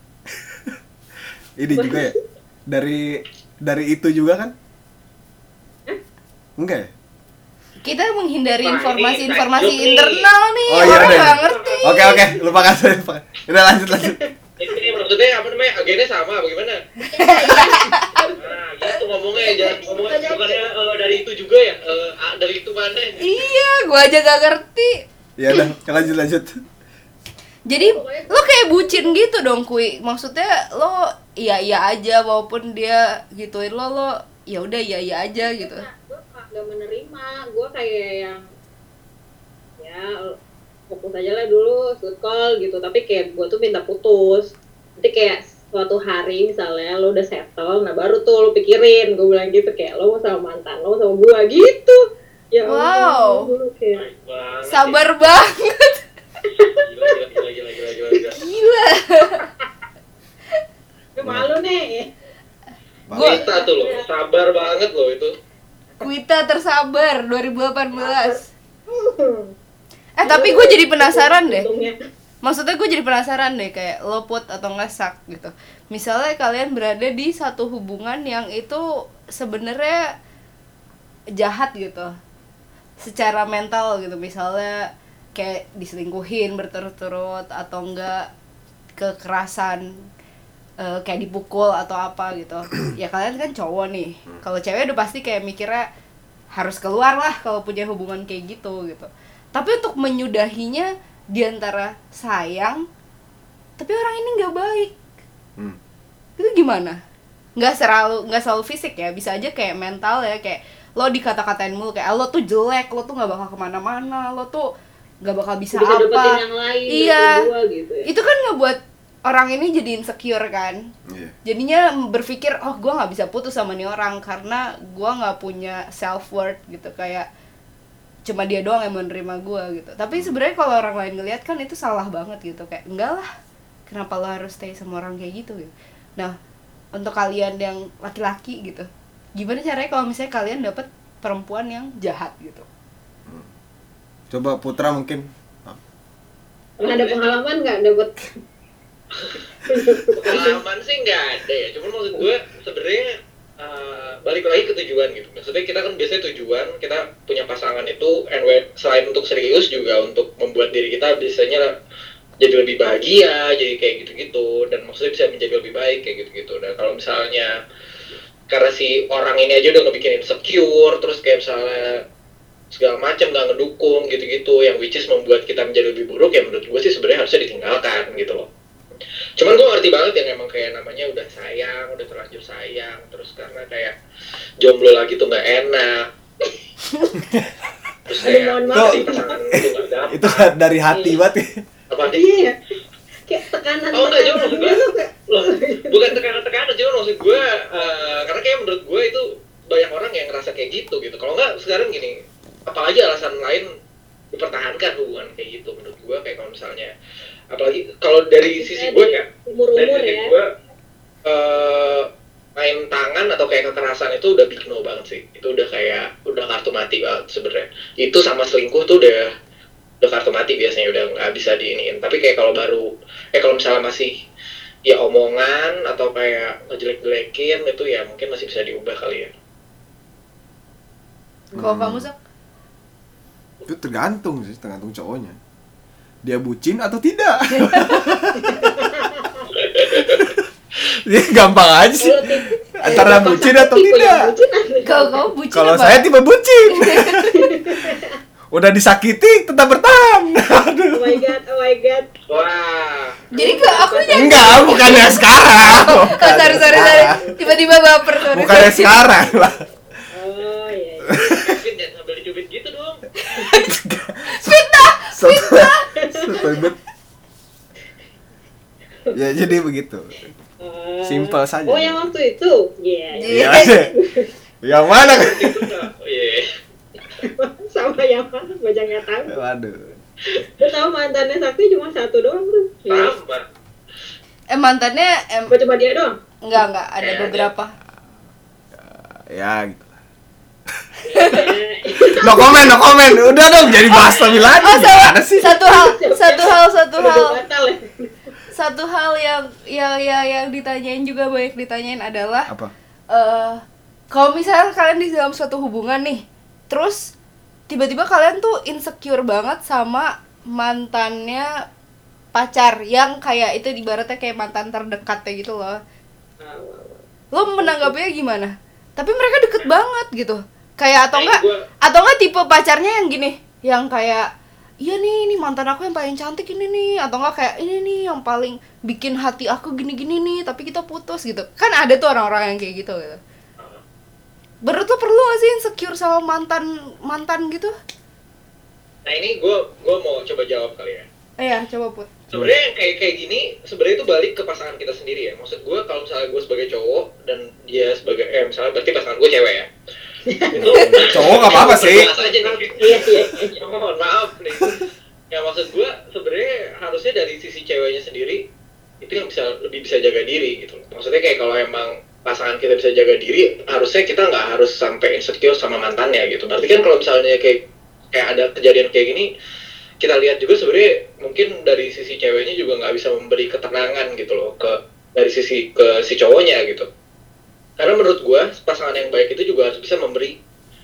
Speaker 1: ini juga ya? Dari itu juga kan? Enggak ya?
Speaker 2: Kita menghindari
Speaker 4: Wah,
Speaker 2: informasi-informasi
Speaker 4: ini
Speaker 2: internal nih.
Speaker 1: Oh iya
Speaker 2: Orang
Speaker 1: udah.
Speaker 2: nggak ngerti.
Speaker 1: Oke, lupakan. Udah lanjut.
Speaker 4: Ini maksudnya apa namanya? Agennya sama apa gimana? Nah, gitu ngomongnya jangan ngomongnya bukannya dari itu juga ya? Dari itu mana?
Speaker 2: Iya, gua aja gak ngerti.
Speaker 1: Ya udah, lanjut.
Speaker 2: Jadi lo kayak bucin gitu dong, Kui. Maksudnya lo iya aja walaupun dia gituin lo ya udah iya aja gitu.
Speaker 3: Gue gak menerima, gue kayak yang ya fokus aja lah dulu shoot call gitu, tapi kayak gue tuh minta putus. Nanti kayak suatu hari misalnya lo udah settle, nah baru tuh lo pikirin, gue bilang gitu, kayak lo mau sama mantan lo sama gue gitu. Ya
Speaker 2: Wow.
Speaker 3: dulu kayak
Speaker 4: Baik banget.
Speaker 2: Sabar banget.
Speaker 4: Gila.
Speaker 2: Gila.
Speaker 3: malu nih.
Speaker 4: Kita tuh loh, sabar banget loh itu.
Speaker 2: Kuita tersabar 2018. Tapi gue jadi penasaran deh.
Speaker 3: Untungnya.
Speaker 2: Maksudnya gue jadi penasaran deh, kayak lo put atau nggak sak gitu. Misalnya kalian berada di satu hubungan yang itu sebenarnya jahat gitu, secara mental gitu. Misalnya kayak diselingkuhin berturut-turut atau enggak kekerasan, kayak dipukul atau apa gitu. Ya kalian kan cowok nih. Kalau cewek udah pasti kayak mikirnya harus keluar lah kalau punya hubungan kayak gitu. Tapi untuk menyudahinya diantara sayang, tapi orang ini nggak baik, itu gimana? Nggak selalu fisik ya, bisa aja kayak mental ya, kayak lo dikata-katain mulu kayak lo tuh jelek, lo tuh nggak bakal kemana-mana, lo tuh nggak bakal bisa
Speaker 3: dapetin
Speaker 2: apa.
Speaker 3: yang lain,
Speaker 2: Iya,
Speaker 3: gua, gitu ya.
Speaker 2: itu kan ngebuat orang ini jadi insecure kan. Jadinya berpikir, oh gue nggak bisa putus sama nih orang karena gue nggak punya self worth gitu, kayak cuma dia doang yang menerima gue gitu. Tapi sebenarnya kalau orang lain ngelihat kan itu salah banget gitu, kayak enggak lah, kenapa lo harus stay sama orang kayak gitu. Nah, untuk kalian yang laki-laki gitu, gimana caranya kalau misalnya kalian dapet perempuan yang jahat gitu?
Speaker 1: Coba Putra mungkin.
Speaker 3: Ada pengalaman nggak dapet?
Speaker 4: Pengalaman sih nggak ada ya, cuman maksud gue sebenarnya balik lagi ke tujuan gitu. Maksudnya kita kan biasanya tujuan kita punya pasangan itu selain untuk serius juga untuk membuat diri kita biasanya jadi lebih bahagia, jadi kayak gitu-gitu, dan maksudnya bisa menjadi lebih baik kayak gitu-gitu. Dan kalau misalnya karena si orang ini aja udah ngebikin insecure, terus kayak misalnya segala macam nggak ngedukung gitu-gitu, yang which is membuat kita menjadi lebih buruk, ya menurut gue sih sebenarnya harusnya ditinggalkan gitu loh. Cuman gue ngerti banget yang emang kayak namanya udah sayang, udah terlanjur sayang, terus karena kayak jomblo lagi tuh nggak enak. Terus kayak
Speaker 3: mohon maaf.
Speaker 4: pasangan itu nggak dapet.
Speaker 1: Itu dari hati banget ya.
Speaker 4: Apa sih?
Speaker 3: Iya. Kayak tekanan.
Speaker 4: Oh enggak, cuma maksud gue loh, bukan tekanan-tekanan, cuma maksud gue karena kayak menurut gue itu banyak orang yang ngerasa kayak gitu. Kalau nggak sekarang gini, apalagi alasan lain dipertahankan hubungan kayak gitu. Menurut gue kayak kalau misalnya, apalagi kalau dari sisi gue kan, dari
Speaker 3: Umur-umur
Speaker 4: sisi
Speaker 3: ya.
Speaker 4: gue main tangan atau kayak kekerasan itu udah big no banget sih. Itu udah kayak udah kartu mati banget sebenarnya. Itu sama selingkuh tuh udah kartu mati biasanya, udah nggak bisa diiniin. Tapi kayak kalau kalau misalnya masih ya omongan atau kayak ngejelek-jelekin itu ya mungkin masih bisa diubah kali ya.
Speaker 2: Kalau kamu Sak?
Speaker 1: Itu tergantung cowoknya. Dia bucin atau tidak? Dia gampang aja sih. Antara bucin atau tidak.
Speaker 2: Kalau bucin
Speaker 1: Kalau
Speaker 2: apa?
Speaker 1: saya tipe bucin. Udah disakiti tetap bertahan. Aduh.
Speaker 3: Oh my god.
Speaker 4: Wah,
Speaker 2: Jadi aku
Speaker 1: Enggak, bukannya sekarang.
Speaker 2: sorry. Tiba-tiba baper, sorry.
Speaker 1: Bukannya sekarang lah.
Speaker 3: Oh iya.
Speaker 4: Kevin jangan sambil dicubit gitu dong.
Speaker 1: Setebet. Ya jadi begitu. Simpel saja.
Speaker 3: Oh yang waktu itu? Iya.
Speaker 2: Iya.
Speaker 1: Yang mana?
Speaker 4: Itu nggak, iya.
Speaker 3: Sama yang mana gue aja nggak tahu.
Speaker 1: Waduh.
Speaker 3: Gue tahu mantannya Sakti cuma satu doang tuh.
Speaker 4: Sama.
Speaker 2: Mantannya
Speaker 3: Gue cuma dia doang.
Speaker 2: enggak ada
Speaker 4: Kayaknya.
Speaker 2: beberapa.
Speaker 1: Ya gitu. No comment. Udah dong, jadi bahas lebih lanjut.
Speaker 2: Oh,
Speaker 1: Gimana sih?
Speaker 2: satu hal
Speaker 3: Batal ya.
Speaker 2: satu hal yang ditanyain juga banyak ditanyain adalah
Speaker 1: Apa?
Speaker 2: kalau misalnya kalian di dalam suatu hubungan nih, terus tiba-tiba kalian tuh insecure banget sama mantannya pacar yang kayak itu ibaratnya kayak mantan terdekatnya gitu loh. Lo menanggapinya gimana? Tapi mereka deket banget gitu. Kayak atau enggak tipe pacarnya yang gini, yang kayak iya nih, ini mantan aku yang paling cantik ini nih, atau enggak kayak ini nih yang paling bikin hati aku gini-gini nih, tapi kita putus gitu. Kan ada tuh orang-orang yang kayak gitu. Menurut lo perlu gak sih insecure sama mantan gitu?
Speaker 4: Nah ini gue mau coba jawab kali ya.
Speaker 2: Iya, coba Put.
Speaker 4: Sebenarnya yang kayak gini sebenarnya itu balik ke pasangan kita sendiri ya. Maksud gue kalau misalnya gue sebagai cowok dan dia sebagai misalnya berarti pasangan gue cewek ya. Itu
Speaker 1: Cowok nggak apa-apa sih.
Speaker 4: Bahas aja nih.
Speaker 3: Iya.
Speaker 4: Ya, mohon maaf nih. Ya maksud gue sebenarnya harusnya dari sisi ceweknya sendiri itu yang lebih bisa jaga diri gitu loh. Maksudnya kayak kalau emang pasangan kita bisa jaga diri, harusnya kita nggak harus sampai insecure sama mantannya gitu. Berarti kan kalau misalnya kayak ada kejadian kayak gini, kita lihat juga sebenarnya mungkin dari sisi ceweknya juga nggak bisa memberi ketenangan gitu loh dari sisi ke si cowoknya gitu. Karena menurut gue pasangan yang baik itu juga harus bisa memberi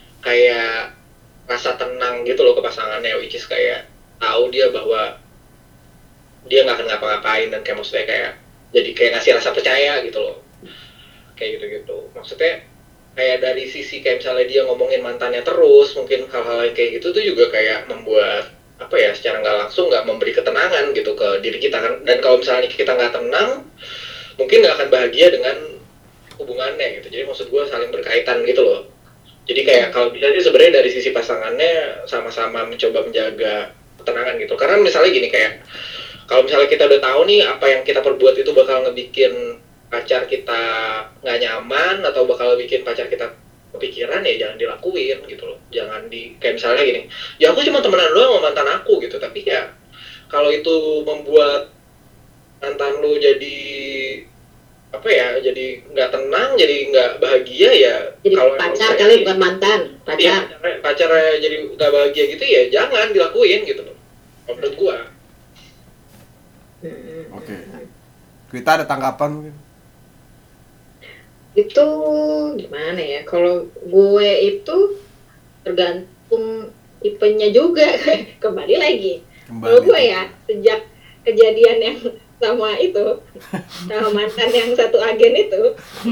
Speaker 4: kayak rasa tenang gitu loh ke pasangannya, which is kayak tahu dia bahwa dia nggak akan ngapa-ngapain dan kayak maksudnya kayak jadi kayak ngasih rasa percaya gitu loh, kayak gitu. Maksudnya kayak dari sisi kayak misalnya dia ngomongin mantannya terus, mungkin hal-hal yang kayak gitu tuh juga kayak membuat apa ya, secara nggak langsung nggak memberi ketenangan gitu ke diri kita kan. Dan kalau misalnya kita nggak tenang, mungkin nggak akan bahagia dengan hubungannya gitu. Jadi maksud gue saling berkaitan gitu loh. Jadi kayak kalau bisa sih sebenarnya dari sisi pasangannya sama-sama mencoba menjaga ketenangan gitu. Karena misalnya gini, kayak kalau misalnya kita udah tahu nih apa yang kita perbuat itu bakal ngebikin pacar kita nggak nyaman atau bakal bikin pacar kita kepikiran, ya jangan dilakuin gitu loh. Jangan kayak misalnya gini, ya aku cuma temenan doang sama mantan aku gitu, tapi ya kalau itu membuat mantan lu jadi apa ya, jadi nggak tenang, jadi nggak bahagia ya.
Speaker 3: Jadi
Speaker 4: Kalau
Speaker 3: pacar kali bukan mantan,
Speaker 4: Iya,
Speaker 3: pacar.
Speaker 4: pacar jadi nggak bahagia gitu ya jangan dilakuin gitu loh, menurut gua.
Speaker 1: Oke. Kita ada tanggapan mungkin.
Speaker 3: Itu gimana ya? Kalau gue itu tergantung tipenya juga. Kembali lagi. Kalau gue ya sejak kejadian yang sama itu, sama mantan yang satu agen itu,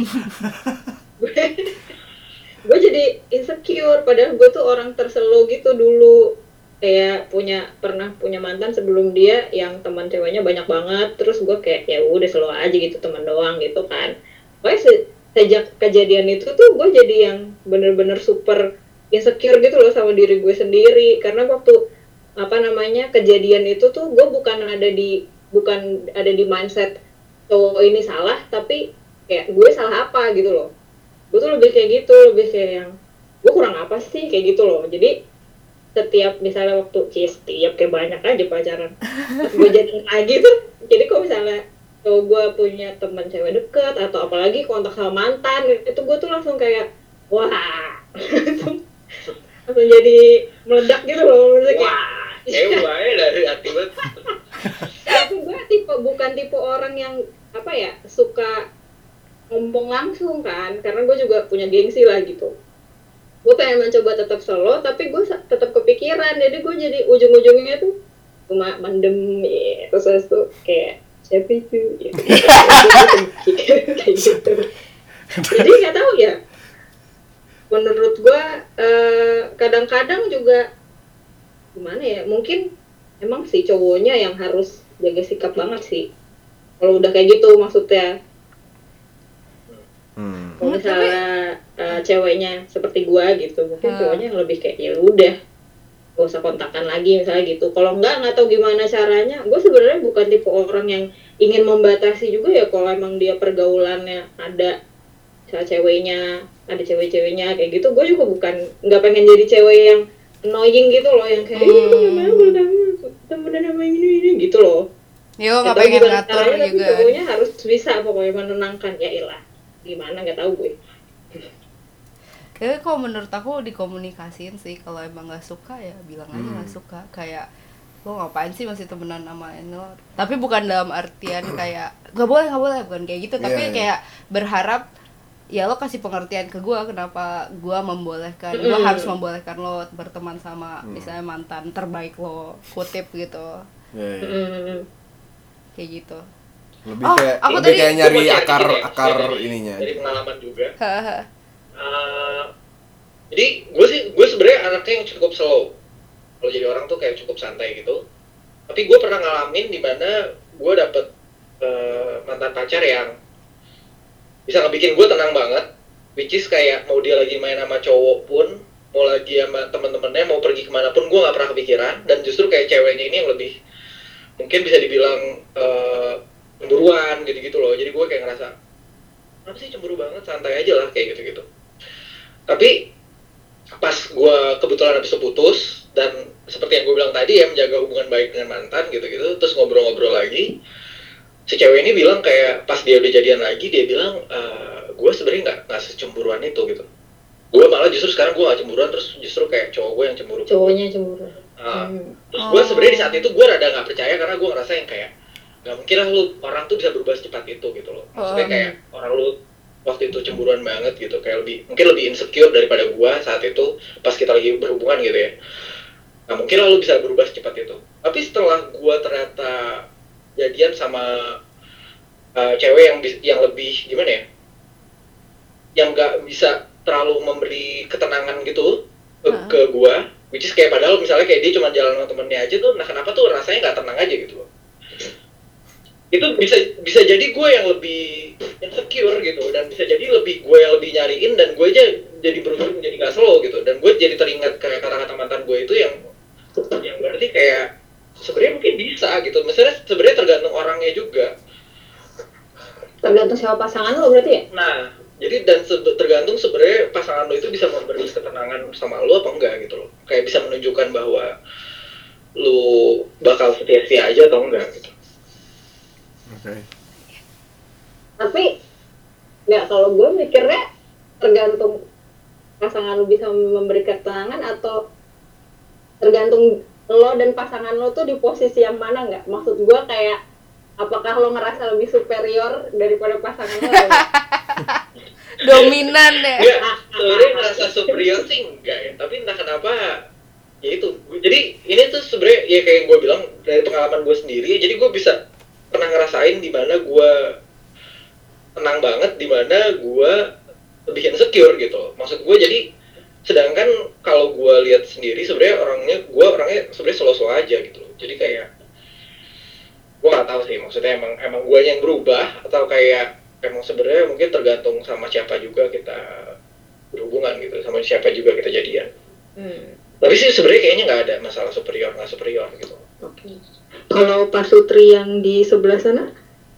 Speaker 3: gue jadi insecure. Padahal gue tuh orang terselo gitu dulu, kayak pernah punya mantan sebelum dia yang teman ceweknya banyak banget. Terus gue kayak ya udah slow aja gitu, teman doang gitu kan. Pokoknya sejak kejadian itu tuh gue jadi yang bener-bener super insecure gitu loh sama diri gue sendiri. Karena waktu kejadian itu tuh gue bukan ada di mindset cowok ini salah, tapi kayak gue salah apa gitu loh. Gue tuh lebih kayak gitu, lebih kayak yang gue kurang apa sih kayak gitu loh. Jadi setiap misalnya setiap kayak banyak aja pacaran gue jadi lagi tuh. Jadi kalau misalnya kalau gue punya teman cewek deket atau apalagi kontak sama mantan, itu gue tuh langsung kayak wah langsung jadi meledak gitu loh. Kayak
Speaker 4: Wah, dari hati banget.
Speaker 3: tapi gue bukan tipe orang yang apa ya, suka ngomong langsung kan, karena gue juga punya gengsi lah gitu. Gue pengen mencoba tetap solo, tapi gue tetap kepikiran. Jadi gue jadi ujung-ujungnya tuh cuma mendem ya, terus tuh kayak siapa itu ya. Kayak gitu. Jadi nggak tahu ya, menurut gue kadang-kadang juga gimana ya, mungkin emang si cowoknya yang harus jaga sikap banget sih kalau udah kayak gitu. Maksudnya kalau misalnya ceweknya seperti gua gitu, mungkin cowoknya yang lebih kayak ya udah gak usah kontakkan lagi misalnya gitu. Kalau nggak tahu gimana caranya. Gue sebenarnya bukan tipe orang yang ingin membatasi juga ya. Kalau emang dia pergaulannya ada misalnya ceweknya ada cewek-ceweknya kayak gitu. Gue juga bukan nggak pengen jadi cewek yang annoying gitu loh, yang kayak gimana kalau kamu temenan sama ini gitu loh.
Speaker 2: Yo
Speaker 3: Nggak
Speaker 2: nggak
Speaker 3: tahu
Speaker 2: pengen
Speaker 3: gimana
Speaker 2: ngatur
Speaker 3: caranya, tapi
Speaker 2: juga.
Speaker 3: cowoknya harus bisa pokoknya menenangkan. Ya ilah, gimana nggak tahu gue.
Speaker 2: Tapi kalau menurut aku dikomunikasiin sih, kalau emang nggak suka ya bilang aja nggak suka. Kayak lo ngapain sih masih temenan sama Enel? Tapi bukan dalam artian kayak nggak boleh, bukan kayak gitu. Tapi
Speaker 1: Iya, iya.
Speaker 2: kayak berharap ya lo kasih pengertian ke gue kenapa gue membolehkan, gue harus membolehkan lo berteman sama misalnya mantan terbaik lo, kutip gitu,
Speaker 1: Iya, iya.
Speaker 2: kayak gitu.
Speaker 1: Lebih
Speaker 2: Oh,
Speaker 1: kayak
Speaker 2: aku
Speaker 1: lebih
Speaker 2: tadi-
Speaker 1: kayak nyari
Speaker 4: Gua mau share
Speaker 1: akar
Speaker 4: dikit ya,
Speaker 1: akar
Speaker 4: dari-
Speaker 1: ininya.
Speaker 4: dari pengalaman juga.
Speaker 2: Haha.
Speaker 4: Jadi gue sebenarnya anaknya yang cukup slow. Kalau jadi orang tuh kayak cukup santai gitu. Tapi gue pernah ngalamin di mana gue dapet mantan pacar yang bisa ngebikin gue tenang banget. Which is kayak mau dia lagi main sama cowok pun, mau lagi sama temen-temennya, mau pergi kemana pun gue nggak pernah kepikiran. Dan justru kayak ceweknya ini yang lebih mungkin bisa dibilang cemburuan gitu-gitu loh. Jadi gue kayak ngerasa, kenapa sih cemburu banget, santai aja lah kayak gitu-gitu. Tapi pas gue kebetulan habis itu putus, dan seperti yang gue bilang tadi ya, menjaga hubungan baik dengan mantan gitu-gitu, terus ngobrol-ngobrol lagi, si cewek ini bilang kayak pas dia udah jadian lagi, dia bilang gue sebenarnya nggak secemburuan itu gitu. Gue malah justru sekarang gue nggak cemburuan, terus justru kayak cowok gue yang cemburu.
Speaker 3: Cowoknya cemburu.
Speaker 4: Terus gue sebenarnya di saat itu gue rada nggak percaya, karena gue ngerasa yang kayak nggak mungkin lah lu orang tuh bisa berubah secepat itu gitu loh. Maksudnya kayak orang lu waktu itu cemburuan banget gitu, kayak mungkin lebih insecure daripada gue saat itu pas kita lagi berhubungan gitu ya. Nah mungkin lah lu bisa berubah secepat itu. Tapi setelah gue ternyata jadian sama cewek yang lebih gimana ya, yang nggak bisa terlalu memberi ketenangan gitu ke gue, which is kayak padahal misalnya kayak dia cuma jalan sama temennya aja tuh, nah kenapa tuh rasanya nggak tenang aja gitu loh. Itu bisa jadi gue yang lebih insecure gitu, dan bisa jadi gue yang lebih nyariin, dan gue aja jadi berujung jadi nggak slow gitu, dan gue jadi teringat kayak kata-kata mantan gue itu yang berarti kayak sebenarnya mungkin bisa gitu. Misalnya sebenarnya tergantung orangnya juga.
Speaker 3: Tergantung siapa pasangan lo berarti ya?
Speaker 4: Nah, jadi tergantung sebenarnya pasangan lo itu bisa memberi ketenangan sama lo apa enggak gitu loh. Kayak bisa menunjukkan bahwa lo bakal setia-setia aja atau enggak gitu.
Speaker 1: Oke.
Speaker 3: Tapi nggak, kalau gue mikirnya tergantung pasangan lo bisa memberi ketenangan, atau tergantung lo dan pasangan lo tuh di posisi yang mana. Nggak, maksud gue kayak apakah lo ngerasa lebih superior daripada pasangan lo?
Speaker 2: Dominan ya.
Speaker 4: Enggak, sebenarnya ngerasa superior sih enggak ya, tapi entah kenapa ya itu. Jadi ini tuh sebenarnya ya kayak yang gue bilang dari pengalaman gue sendiri, jadi gue bisa pernah ngerasain di mana gue tenang banget, di mana gue lebih insecure gitu. Maksud gue jadi, sedangkan kalau gue lihat sendiri sebenarnya orangnya sebenarnya slow-slow aja gitu loh. Jadi kayak gue nggak tahu sih, maksudnya emang gue yang berubah atau kayak emang sebenarnya mungkin tergantung sama siapa juga kita berhubungan gitu, sama siapa juga kita jadian. Tapi sih sebenarnya kayaknya nggak ada masalah superior nggak superior gitu.
Speaker 3: Oke. Kalau Pak Sutri yang di sebelah sana,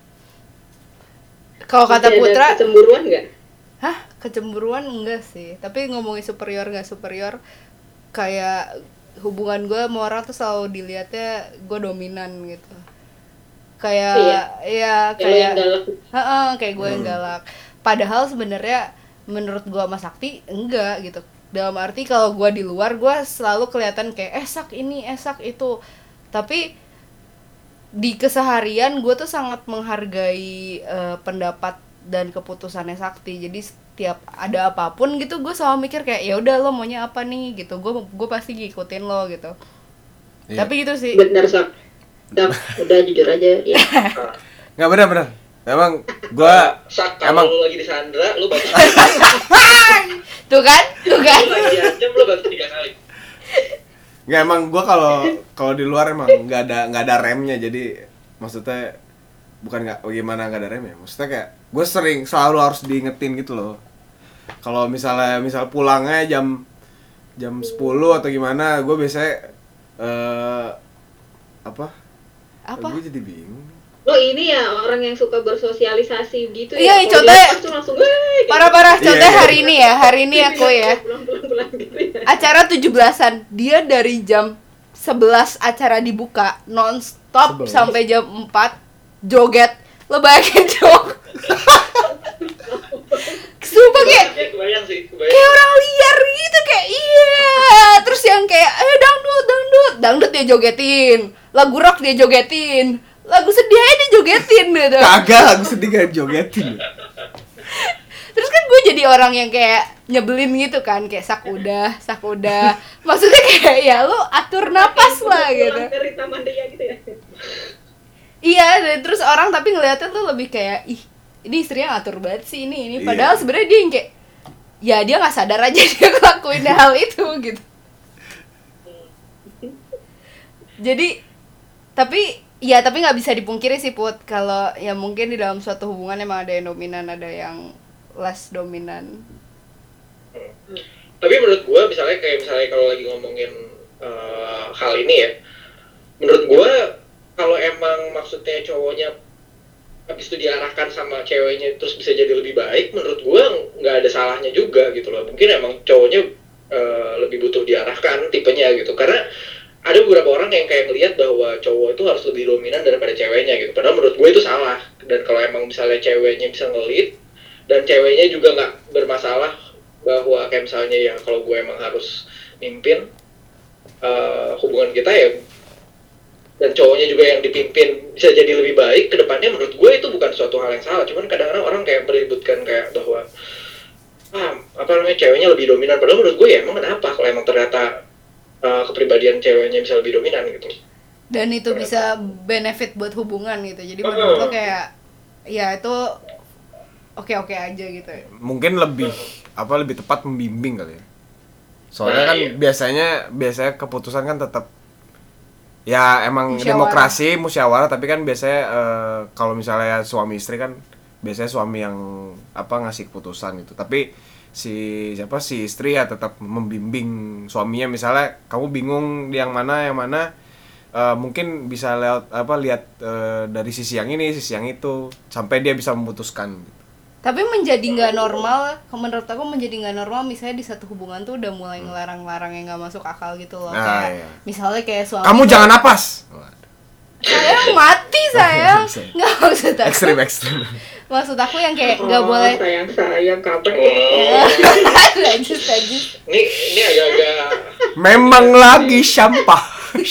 Speaker 2: Kalau kata
Speaker 3: masih ada
Speaker 2: Putra,
Speaker 3: kecemburuan nggak?
Speaker 2: hah, kecemburuan enggak sih. Tapi ngomongin superior nggak superior, kayak hubungan gue sama orang tuh selalu dilihatnya gue dominan gitu. Kayak ya
Speaker 3: Kayak lo yang galak.
Speaker 2: kayak gue yang galak. Padahal sebenarnya menurut gue sama Sakti enggak gitu. Dalam arti kalau gue di luar gue selalu kelihatan kayak sak ini, sak itu. Tapi di keseharian gue tuh sangat menghargai pendapat dan keputusannya Sakti. Jadi setiap ada apapun gitu gue selalu mikir kayak ya udah lo maunya apa nih gitu. Gue pasti ngikutin lo gitu.
Speaker 1: Iya.
Speaker 2: Tapi gitu sih.
Speaker 3: Bener Sak. Udah jujur aja ya.
Speaker 1: Nggak benar. Emang gua
Speaker 4: Sak,
Speaker 1: emang
Speaker 4: kalau lu lagi di Sandra, lu baca
Speaker 2: Tuh kan?
Speaker 4: lu lagi diancam, lu baca 3 kali.
Speaker 1: nggak, emang gua kalau di luar emang nggak ada remnya, jadi maksudnya bukan nggak gimana nggak ada remnya, maksudnya kayak gue selalu harus diingetin gitu loh. Kalau misal pulangnya jam 10 atau gimana, gue biasanya apa? Gue jadi bingung.
Speaker 3: Lo ini ya orang yang suka bersosialisasi gitu
Speaker 2: Iya,
Speaker 3: ya. Kalau
Speaker 2: contohnya-
Speaker 3: di atas tuh langsung kayak
Speaker 2: Parah-parah, contohnya
Speaker 1: Iya.
Speaker 2: hari ini aku ya.
Speaker 3: Pulang-pulang gitu ya.
Speaker 2: Acara 17-an, dia dari jam 11 acara dibuka, non-stop
Speaker 1: 11.
Speaker 2: sampai jam 4 joget. Lo bayangin dong. Sumpah kayak
Speaker 4: Kebayang sih, kebayang.
Speaker 2: kayak orang liar gitu, kayak iya. Terus yang kayak dangdut dia jogetin, lagu rock dia jogetin, lagu sedih aja dia jogetin gitu.
Speaker 1: Kagak, aku sedih gak jogetin.
Speaker 2: Terus kan gue jadi orang yang kayak nyebelin gitu kan, kayak sak udah maksudnya kayak ya lu atur napas lah gitu.
Speaker 3: Pulang dari Taman Daya gitu ya.
Speaker 2: Iya, dan terus orang tapi ngeliatnya tuh lebih kayak ih ini istrinya ngatur banget sih ini. Padahal
Speaker 1: Iya.
Speaker 2: sebenarnya dia yang kayak ya dia nggak sadar aja dia ngelakuin hal itu gitu. Jadi tapi nggak bisa dipungkiri sih Put, kalau ya mungkin di dalam suatu hubungan emang ada yang dominan, ada yang less dominan.
Speaker 4: Tapi menurut gue misalnya kalau lagi ngomongin hal ini ya, menurut gue kalau emang maksudnya cowoknya habis itu diarahkan sama ceweknya terus bisa jadi lebih baik, menurut gue nggak ada salahnya juga gitu loh. Mungkin emang cowoknya lebih butuh diarahkan tipenya gitu, karena ada beberapa orang yang kayak ngelihat bahwa cowok itu harus lebih dominan daripada ceweknya gitu. Padahal menurut gue itu salah. Dan kalau emang misalnya ceweknya bisa nge-lead dan ceweknya juga nggak bermasalah bahwa kayak misalnya ya kalau gue emang harus mimpin hubungan kita ya, dan cowoknya juga yang dipimpin bisa jadi lebih baik ke depannya, menurut gue itu bukan suatu hal yang salah. Cuman kadang-kadang orang kayak meributkan kayak bahwa ceweknya lebih dominan, padahal menurut gue ya emang kenapa kalau emang ternyata kepribadian ceweknya bisa lebih dominan gitu.
Speaker 2: Dan itu bisa benefit buat hubungan gitu. Jadi menurut lo kayak ya itu oke aja gitu ya.
Speaker 1: Mungkin lebih tepat membimbing kali ya. Soalnya kan biasanya keputusan kan tetap ya emang
Speaker 2: Musyawarah.
Speaker 1: musyawarah, tapi kan biasanya kalau misalnya suami istri kan biasanya suami yang ngasih keputusan gitu. Tapi si istri ya tetap membimbing suaminya, misalnya kamu bingung yang mana mungkin bisa lihat dari sisi yang ini, sisi yang itu, sampai dia bisa memutuskan gitu.
Speaker 2: Tapi menjadi nggak normal, menurut aku menjadi nggak normal misalnya di satu hubungan tuh udah mulai ngelarang-larang yang nggak masuk akal gitu loh. Kayak
Speaker 1: Iya.
Speaker 2: misalnya kayak suami
Speaker 1: Kamu
Speaker 2: tuh,
Speaker 1: jangan napas.
Speaker 2: sayang mati sayang. Nggak maksud aku.
Speaker 1: Ekstrim.
Speaker 2: Maksud aku yang kayak nggak boleh.
Speaker 3: Sayang kapan
Speaker 2: Lanjut.
Speaker 4: Ini agak-agak
Speaker 1: Memang lagi sampah.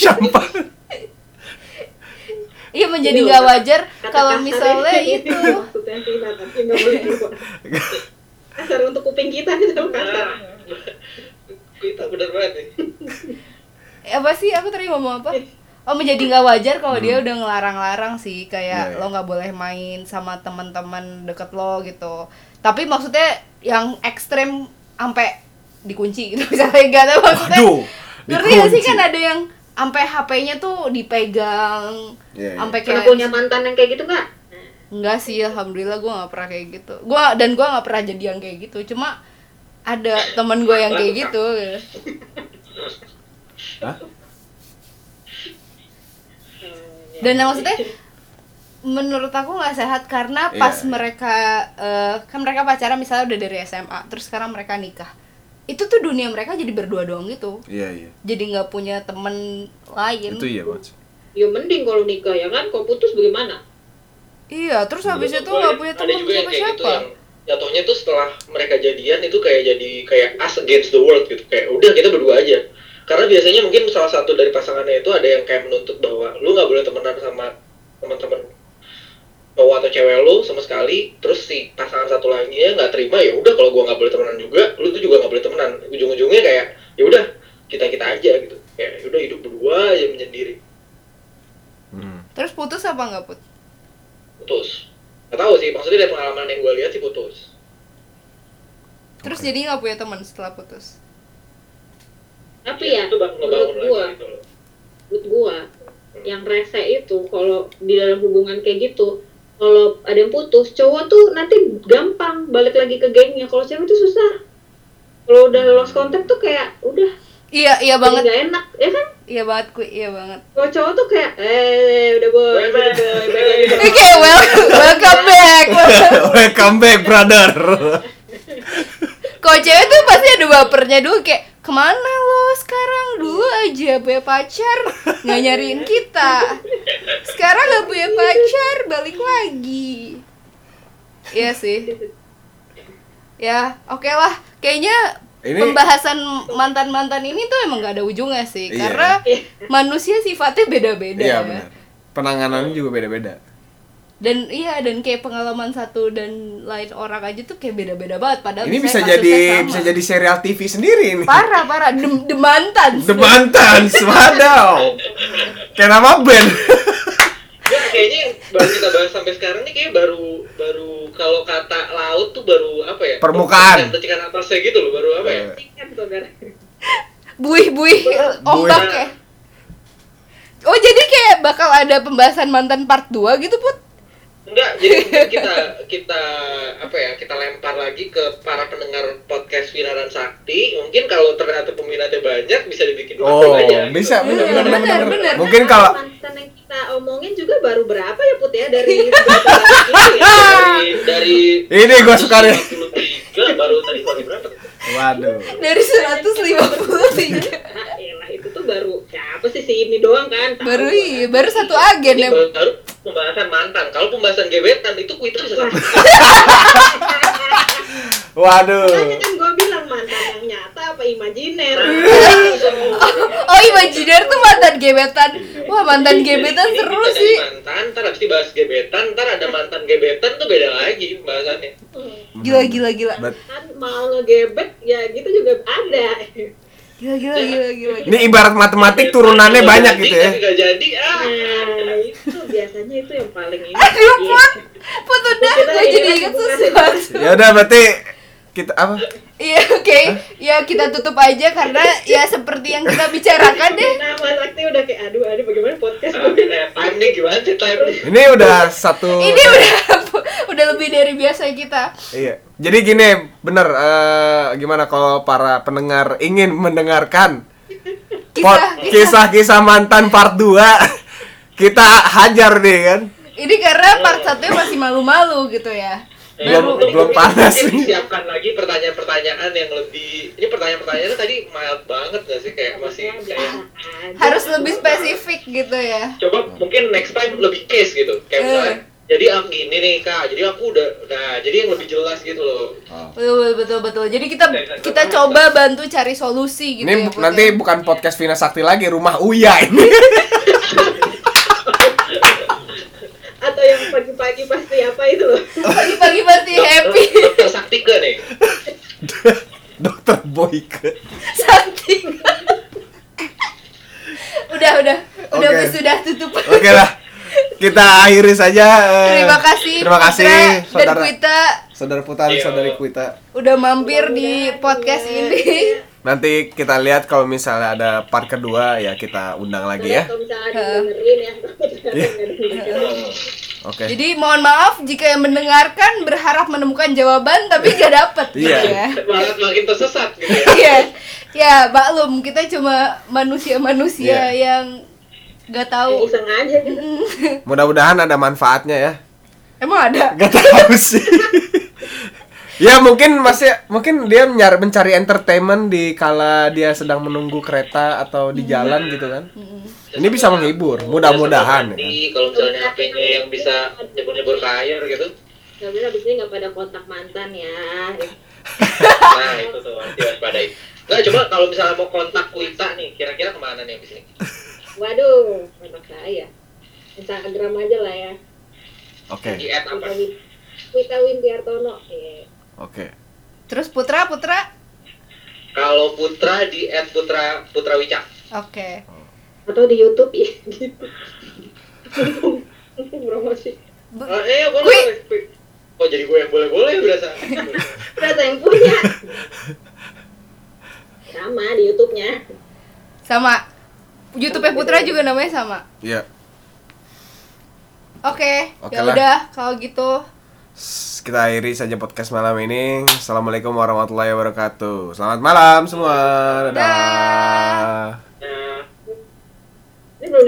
Speaker 2: Iya, menjadi nggak wajar kalau misalnya itu.
Speaker 3: maksudnya kita tapi nggak boleh keluar. Kasar untuk kuping kita gitu kasar.
Speaker 4: kita bener banget nih.
Speaker 2: Apa sih, aku tadi ngomong apa? Oh, menjadi nggak wajar kalau dia udah ngelarang-larang sih, kayak
Speaker 1: Iya.
Speaker 2: lo nggak boleh main sama teman-teman deket lo gitu. Tapi maksudnya yang ekstrem sampai dikunci gitu misalnya, nggak tahu maksudnya.
Speaker 1: Waduh,
Speaker 2: Ngerti nggak sih,
Speaker 1: dikunci.
Speaker 2: kan ada yang sampai HP-nya tuh dipegang,
Speaker 1: Iya.
Speaker 2: sampai
Speaker 3: Pernah
Speaker 2: kayak
Speaker 3: punya mantan yang kayak gitu nggak?
Speaker 2: enggak sih, alhamdulillah gue nggak pernah kayak gitu. Gue nggak pernah jadi yang kayak gitu. Cuma ada teman gue yang kayak gitu.
Speaker 1: Hah?
Speaker 2: Dan maksudnya menurut aku nggak sehat, karena pas
Speaker 1: Iya.
Speaker 2: mereka kan mereka pacaran misalnya udah dari SMA, terus sekarang mereka nikah. Itu tuh dunia mereka jadi berdua doang gitu.
Speaker 1: Iya.
Speaker 2: Jadi nggak punya temen lain.
Speaker 1: Itu iya banget.
Speaker 3: Ya mending kalau nikah ya kan, kalau putus bagaimana?
Speaker 2: Iya, terus habis itu
Speaker 4: Menurut
Speaker 2: nggak
Speaker 4: gue
Speaker 2: punya
Speaker 4: ada
Speaker 2: temen
Speaker 4: juga yang kayak gitu
Speaker 2: siapa-siapa.
Speaker 4: yang jatuhnya tuh setelah mereka jadian itu kayak us against the world gitu, kayak udah kita berdua aja. Karena biasanya mungkin salah satu dari pasangannya itu ada yang kayak menuntut bahwa lu nggak boleh temenan sama teman-teman cowok atau cewek lu sama sekali. Terus si pasangan satu lainnya nggak terima, ya udah kalau gua nggak boleh temenan juga, lu tuh juga nggak boleh temenan. Ujung-ujungnya kayak ya udah kita aja gitu, kayak udah hidup berdua aja menyendiri.
Speaker 2: Terus putus apa nggak put?
Speaker 4: Putus. Nggak tahu sih, maksudnya dari pengalaman yang gue lihat sih putus.
Speaker 2: Terus
Speaker 1: Oke.
Speaker 2: jadi nggak punya teman setelah putus?
Speaker 3: Tapi ya,
Speaker 4: itu ngebangun lagi gitu loh.
Speaker 3: menurut gua yang rese itu kalau di dalam hubungan kayak gitu, kalau ada yang putus, cowok tuh nanti gampang balik lagi ke gengnya. Kalau cewek tuh susah. Kalau udah lost contact tuh kayak udah
Speaker 2: Iya banget.
Speaker 3: nggak enak, ya kan?
Speaker 2: Iya banget, iya banget.
Speaker 3: Kalau cowok tuh kayak udah boy,
Speaker 4: Bye, bye.
Speaker 3: udah boy, bye lagi.
Speaker 2: Oke, welcome back.
Speaker 1: Welcome back, brother.
Speaker 2: udah bapernya dulu kayak kemana lo sekarang, dulu aja punya pacar nggak nyariin kita, sekarang nggak punya pacar balik lagi. Iya sih. Ya oke lah, kayaknya
Speaker 1: Ini-
Speaker 2: pembahasan mantan-mantan ini tuh emang gak ada ujungnya sih.
Speaker 1: Iya.
Speaker 2: Karena manusia sifatnya beda-beda.
Speaker 1: Iya benar. Penanganannya juga beda-beda.
Speaker 2: Dan kayak pengalaman satu dan lain orang aja tuh kayak beda-beda banget. Padahal
Speaker 1: Ini
Speaker 2: misalnya kasusnya sama.
Speaker 1: bisa jadi serial TV sendiri ini.
Speaker 2: Parah The Mantan.
Speaker 1: The Mantan, wadaw. Kayak nama band.
Speaker 4: Ya, kayaknya baru kita bahas sampai sekarang nih kayak baru kalau kata laut tuh baru apa ya?
Speaker 1: Permukaan.
Speaker 4: Tecikan atasnya gitu loh, baru apa ya?
Speaker 3: Kan saudara.
Speaker 2: Buih ombak
Speaker 1: Buih.
Speaker 2: ya. Oh jadi kayak bakal ada pembahasan mantan part 2 gitu Put?
Speaker 4: Enggak, jadi mungkin kita apa ya, kita lempar lagi ke para pendengar podcast Wiraran Sakti. Mungkin kalau ternyata peminatnya banyak bisa dibikin
Speaker 1: Oh,
Speaker 4: aja.
Speaker 1: bisa
Speaker 2: Bener.
Speaker 1: Mungkin kalau
Speaker 3: mantan yang kita omongin juga baru berapa ya Put ya dari beberapa ini ya?
Speaker 4: Dari
Speaker 1: ini gue suka nih.
Speaker 4: 53 baru tadi berapa?
Speaker 1: Waduh.
Speaker 2: Dari 153.
Speaker 3: Elah itu tuh baru siapa sih si ini doang kan? Tahu
Speaker 2: Baru
Speaker 3: gua.
Speaker 2: baru satu agen ya.
Speaker 4: Baru pembahasan mantan. Kalau pembahasan gebetan itu kuitu bisa sampai.
Speaker 1: Waduh.
Speaker 3: Makanya kan gue bilang mantan yang nyata apa imajiner.
Speaker 2: Oh imajiner tuh mantan gebetan. Wah mantan gebetan
Speaker 4: Ini
Speaker 2: seru
Speaker 4: kita dari
Speaker 2: sih.
Speaker 4: mantan, ntar habis dibahas gebetan, ntar ada mantan gebetan tuh beda lagi pembahasannya.
Speaker 2: Gila.
Speaker 3: Kan mau ngegebet ya gitu juga ada.
Speaker 2: Gila.
Speaker 1: Ini ibarat matematik turunannya banyak gitu ya.
Speaker 4: Tapi nggak jadi,
Speaker 3: Nah, itu biasanya itu yang paling ini.
Speaker 2: Aduh Put udah
Speaker 3: Kita
Speaker 2: gue
Speaker 3: ini
Speaker 2: jadi
Speaker 3: lagi
Speaker 2: inget
Speaker 3: bukan
Speaker 2: sesuatu.
Speaker 1: Ya udah berarti kita apa?
Speaker 2: Iya oke. Ya kita tutup aja karena ya seperti yang kita bicarakan deh.
Speaker 3: Nah, Mas Sakti udah kayak aduh bagaimana podcast
Speaker 4: time nih gimana sih time nih?
Speaker 1: Ini udah satu.
Speaker 2: Ini udah lebih dari biasa kita.
Speaker 1: Iya. Jadi gini, bener. Gimana kalau para pendengar ingin mendengarkan kisah-kisah mantan part 2 kita hajar nih kan.
Speaker 2: Ini karena part 1-nya masih malu-malu gitu ya.
Speaker 1: Belum panas
Speaker 4: Mungkin
Speaker 1: nih.
Speaker 4: siapkan lagi pertanyaan-pertanyaan yang lebih. Ini pertanyaan-pertanyaannya tadi mild banget nggak sih, kayak masih kayak.
Speaker 2: Harus lebih spesifik gitu ya.
Speaker 4: Coba mungkin next time lebih case gitu, kayak misalnya. Jadi aku gini nih kak, jadi aku udah jadi yang lebih jelas gitu loh.
Speaker 2: Betul. Jadi kita coba bantu cari solusi gitu
Speaker 1: Ini
Speaker 2: ya. Put,
Speaker 1: nanti
Speaker 2: ya.
Speaker 1: bukan podcast Vina Sakti lagi, rumah Uya ini.
Speaker 3: atau yang pagi-pagi pasti apa itu loh.
Speaker 2: Pagi-pagi pasti happy.
Speaker 4: Dokter Saktika nih.
Speaker 1: Dokter Boyke.
Speaker 2: Sakti. Udah
Speaker 1: Oke.
Speaker 2: sudah tutup.
Speaker 1: Oke lah. Kita akhiri saja.
Speaker 2: Terima kasih Putra dan Kuita
Speaker 1: Saudara Putar,
Speaker 4: Iya.
Speaker 1: saudari Kuita.
Speaker 2: udah mampir di podcast ini.
Speaker 1: Nanti kita lihat kalau misalnya ada part kedua ya kita undang lagi ya.
Speaker 3: Kalau misalnya dengerin ya.
Speaker 1: Oke.
Speaker 2: Jadi mohon maaf jika yang mendengarkan berharap menemukan jawaban tapi gak dapet gitu
Speaker 1: Iya.
Speaker 2: ya.
Speaker 4: Malah makin tersesat gitu ya.
Speaker 2: Iya. Ya, maklum kita cuma manusia-manusia
Speaker 1: Iya.
Speaker 2: yang gak tahu.
Speaker 3: Iseng aja gitu.
Speaker 1: Mudah-mudahan ada manfaatnya ya.
Speaker 2: Emang ada?
Speaker 1: Gak tahu sih. Ya mungkin dia mencari entertainment di kala dia sedang menunggu kereta atau di jalan gitu kan. Ini bisa menghibur, mudah-mudahan ya kan.
Speaker 4: Kalau misalnya HP-nya yang bisa nyebur-nyebur ke air gitu.
Speaker 3: Gak bisa abis ini gak pada kontak mantan ya.
Speaker 4: Nah itu tuh harus diwaspadai. Nggak, coba kalau misalnya mau kontak Kuita nih, kira-kira kemana nih abis ini?
Speaker 3: Waduh, kontak saya. Instagram aja lah ya.
Speaker 1: Oke.
Speaker 4: Di add apa?
Speaker 3: Wita Windiartono.
Speaker 1: Oke.
Speaker 2: Terus Putra?
Speaker 4: Kalau Putra di @Putra Wicak.
Speaker 2: Oke.
Speaker 3: Atau di YouTube ya gitu. Promosi.
Speaker 4: Boleh. Oh jadi gue yang boleh berasa.
Speaker 3: Berasa yang punya. Sama di YouTube-nya.
Speaker 2: Sama YouTube Putra juga namanya sama.
Speaker 1: Iya.
Speaker 2: Oke,
Speaker 1: Oke
Speaker 2: ya
Speaker 1: lah.
Speaker 2: udah kalau gitu.
Speaker 1: Kita akhiri saja podcast malam ini. Assalamualaikum warahmatullahi wabarakatuh. Selamat malam semua. Dadah.
Speaker 2: Dah.
Speaker 4: Nah,
Speaker 3: Ini belum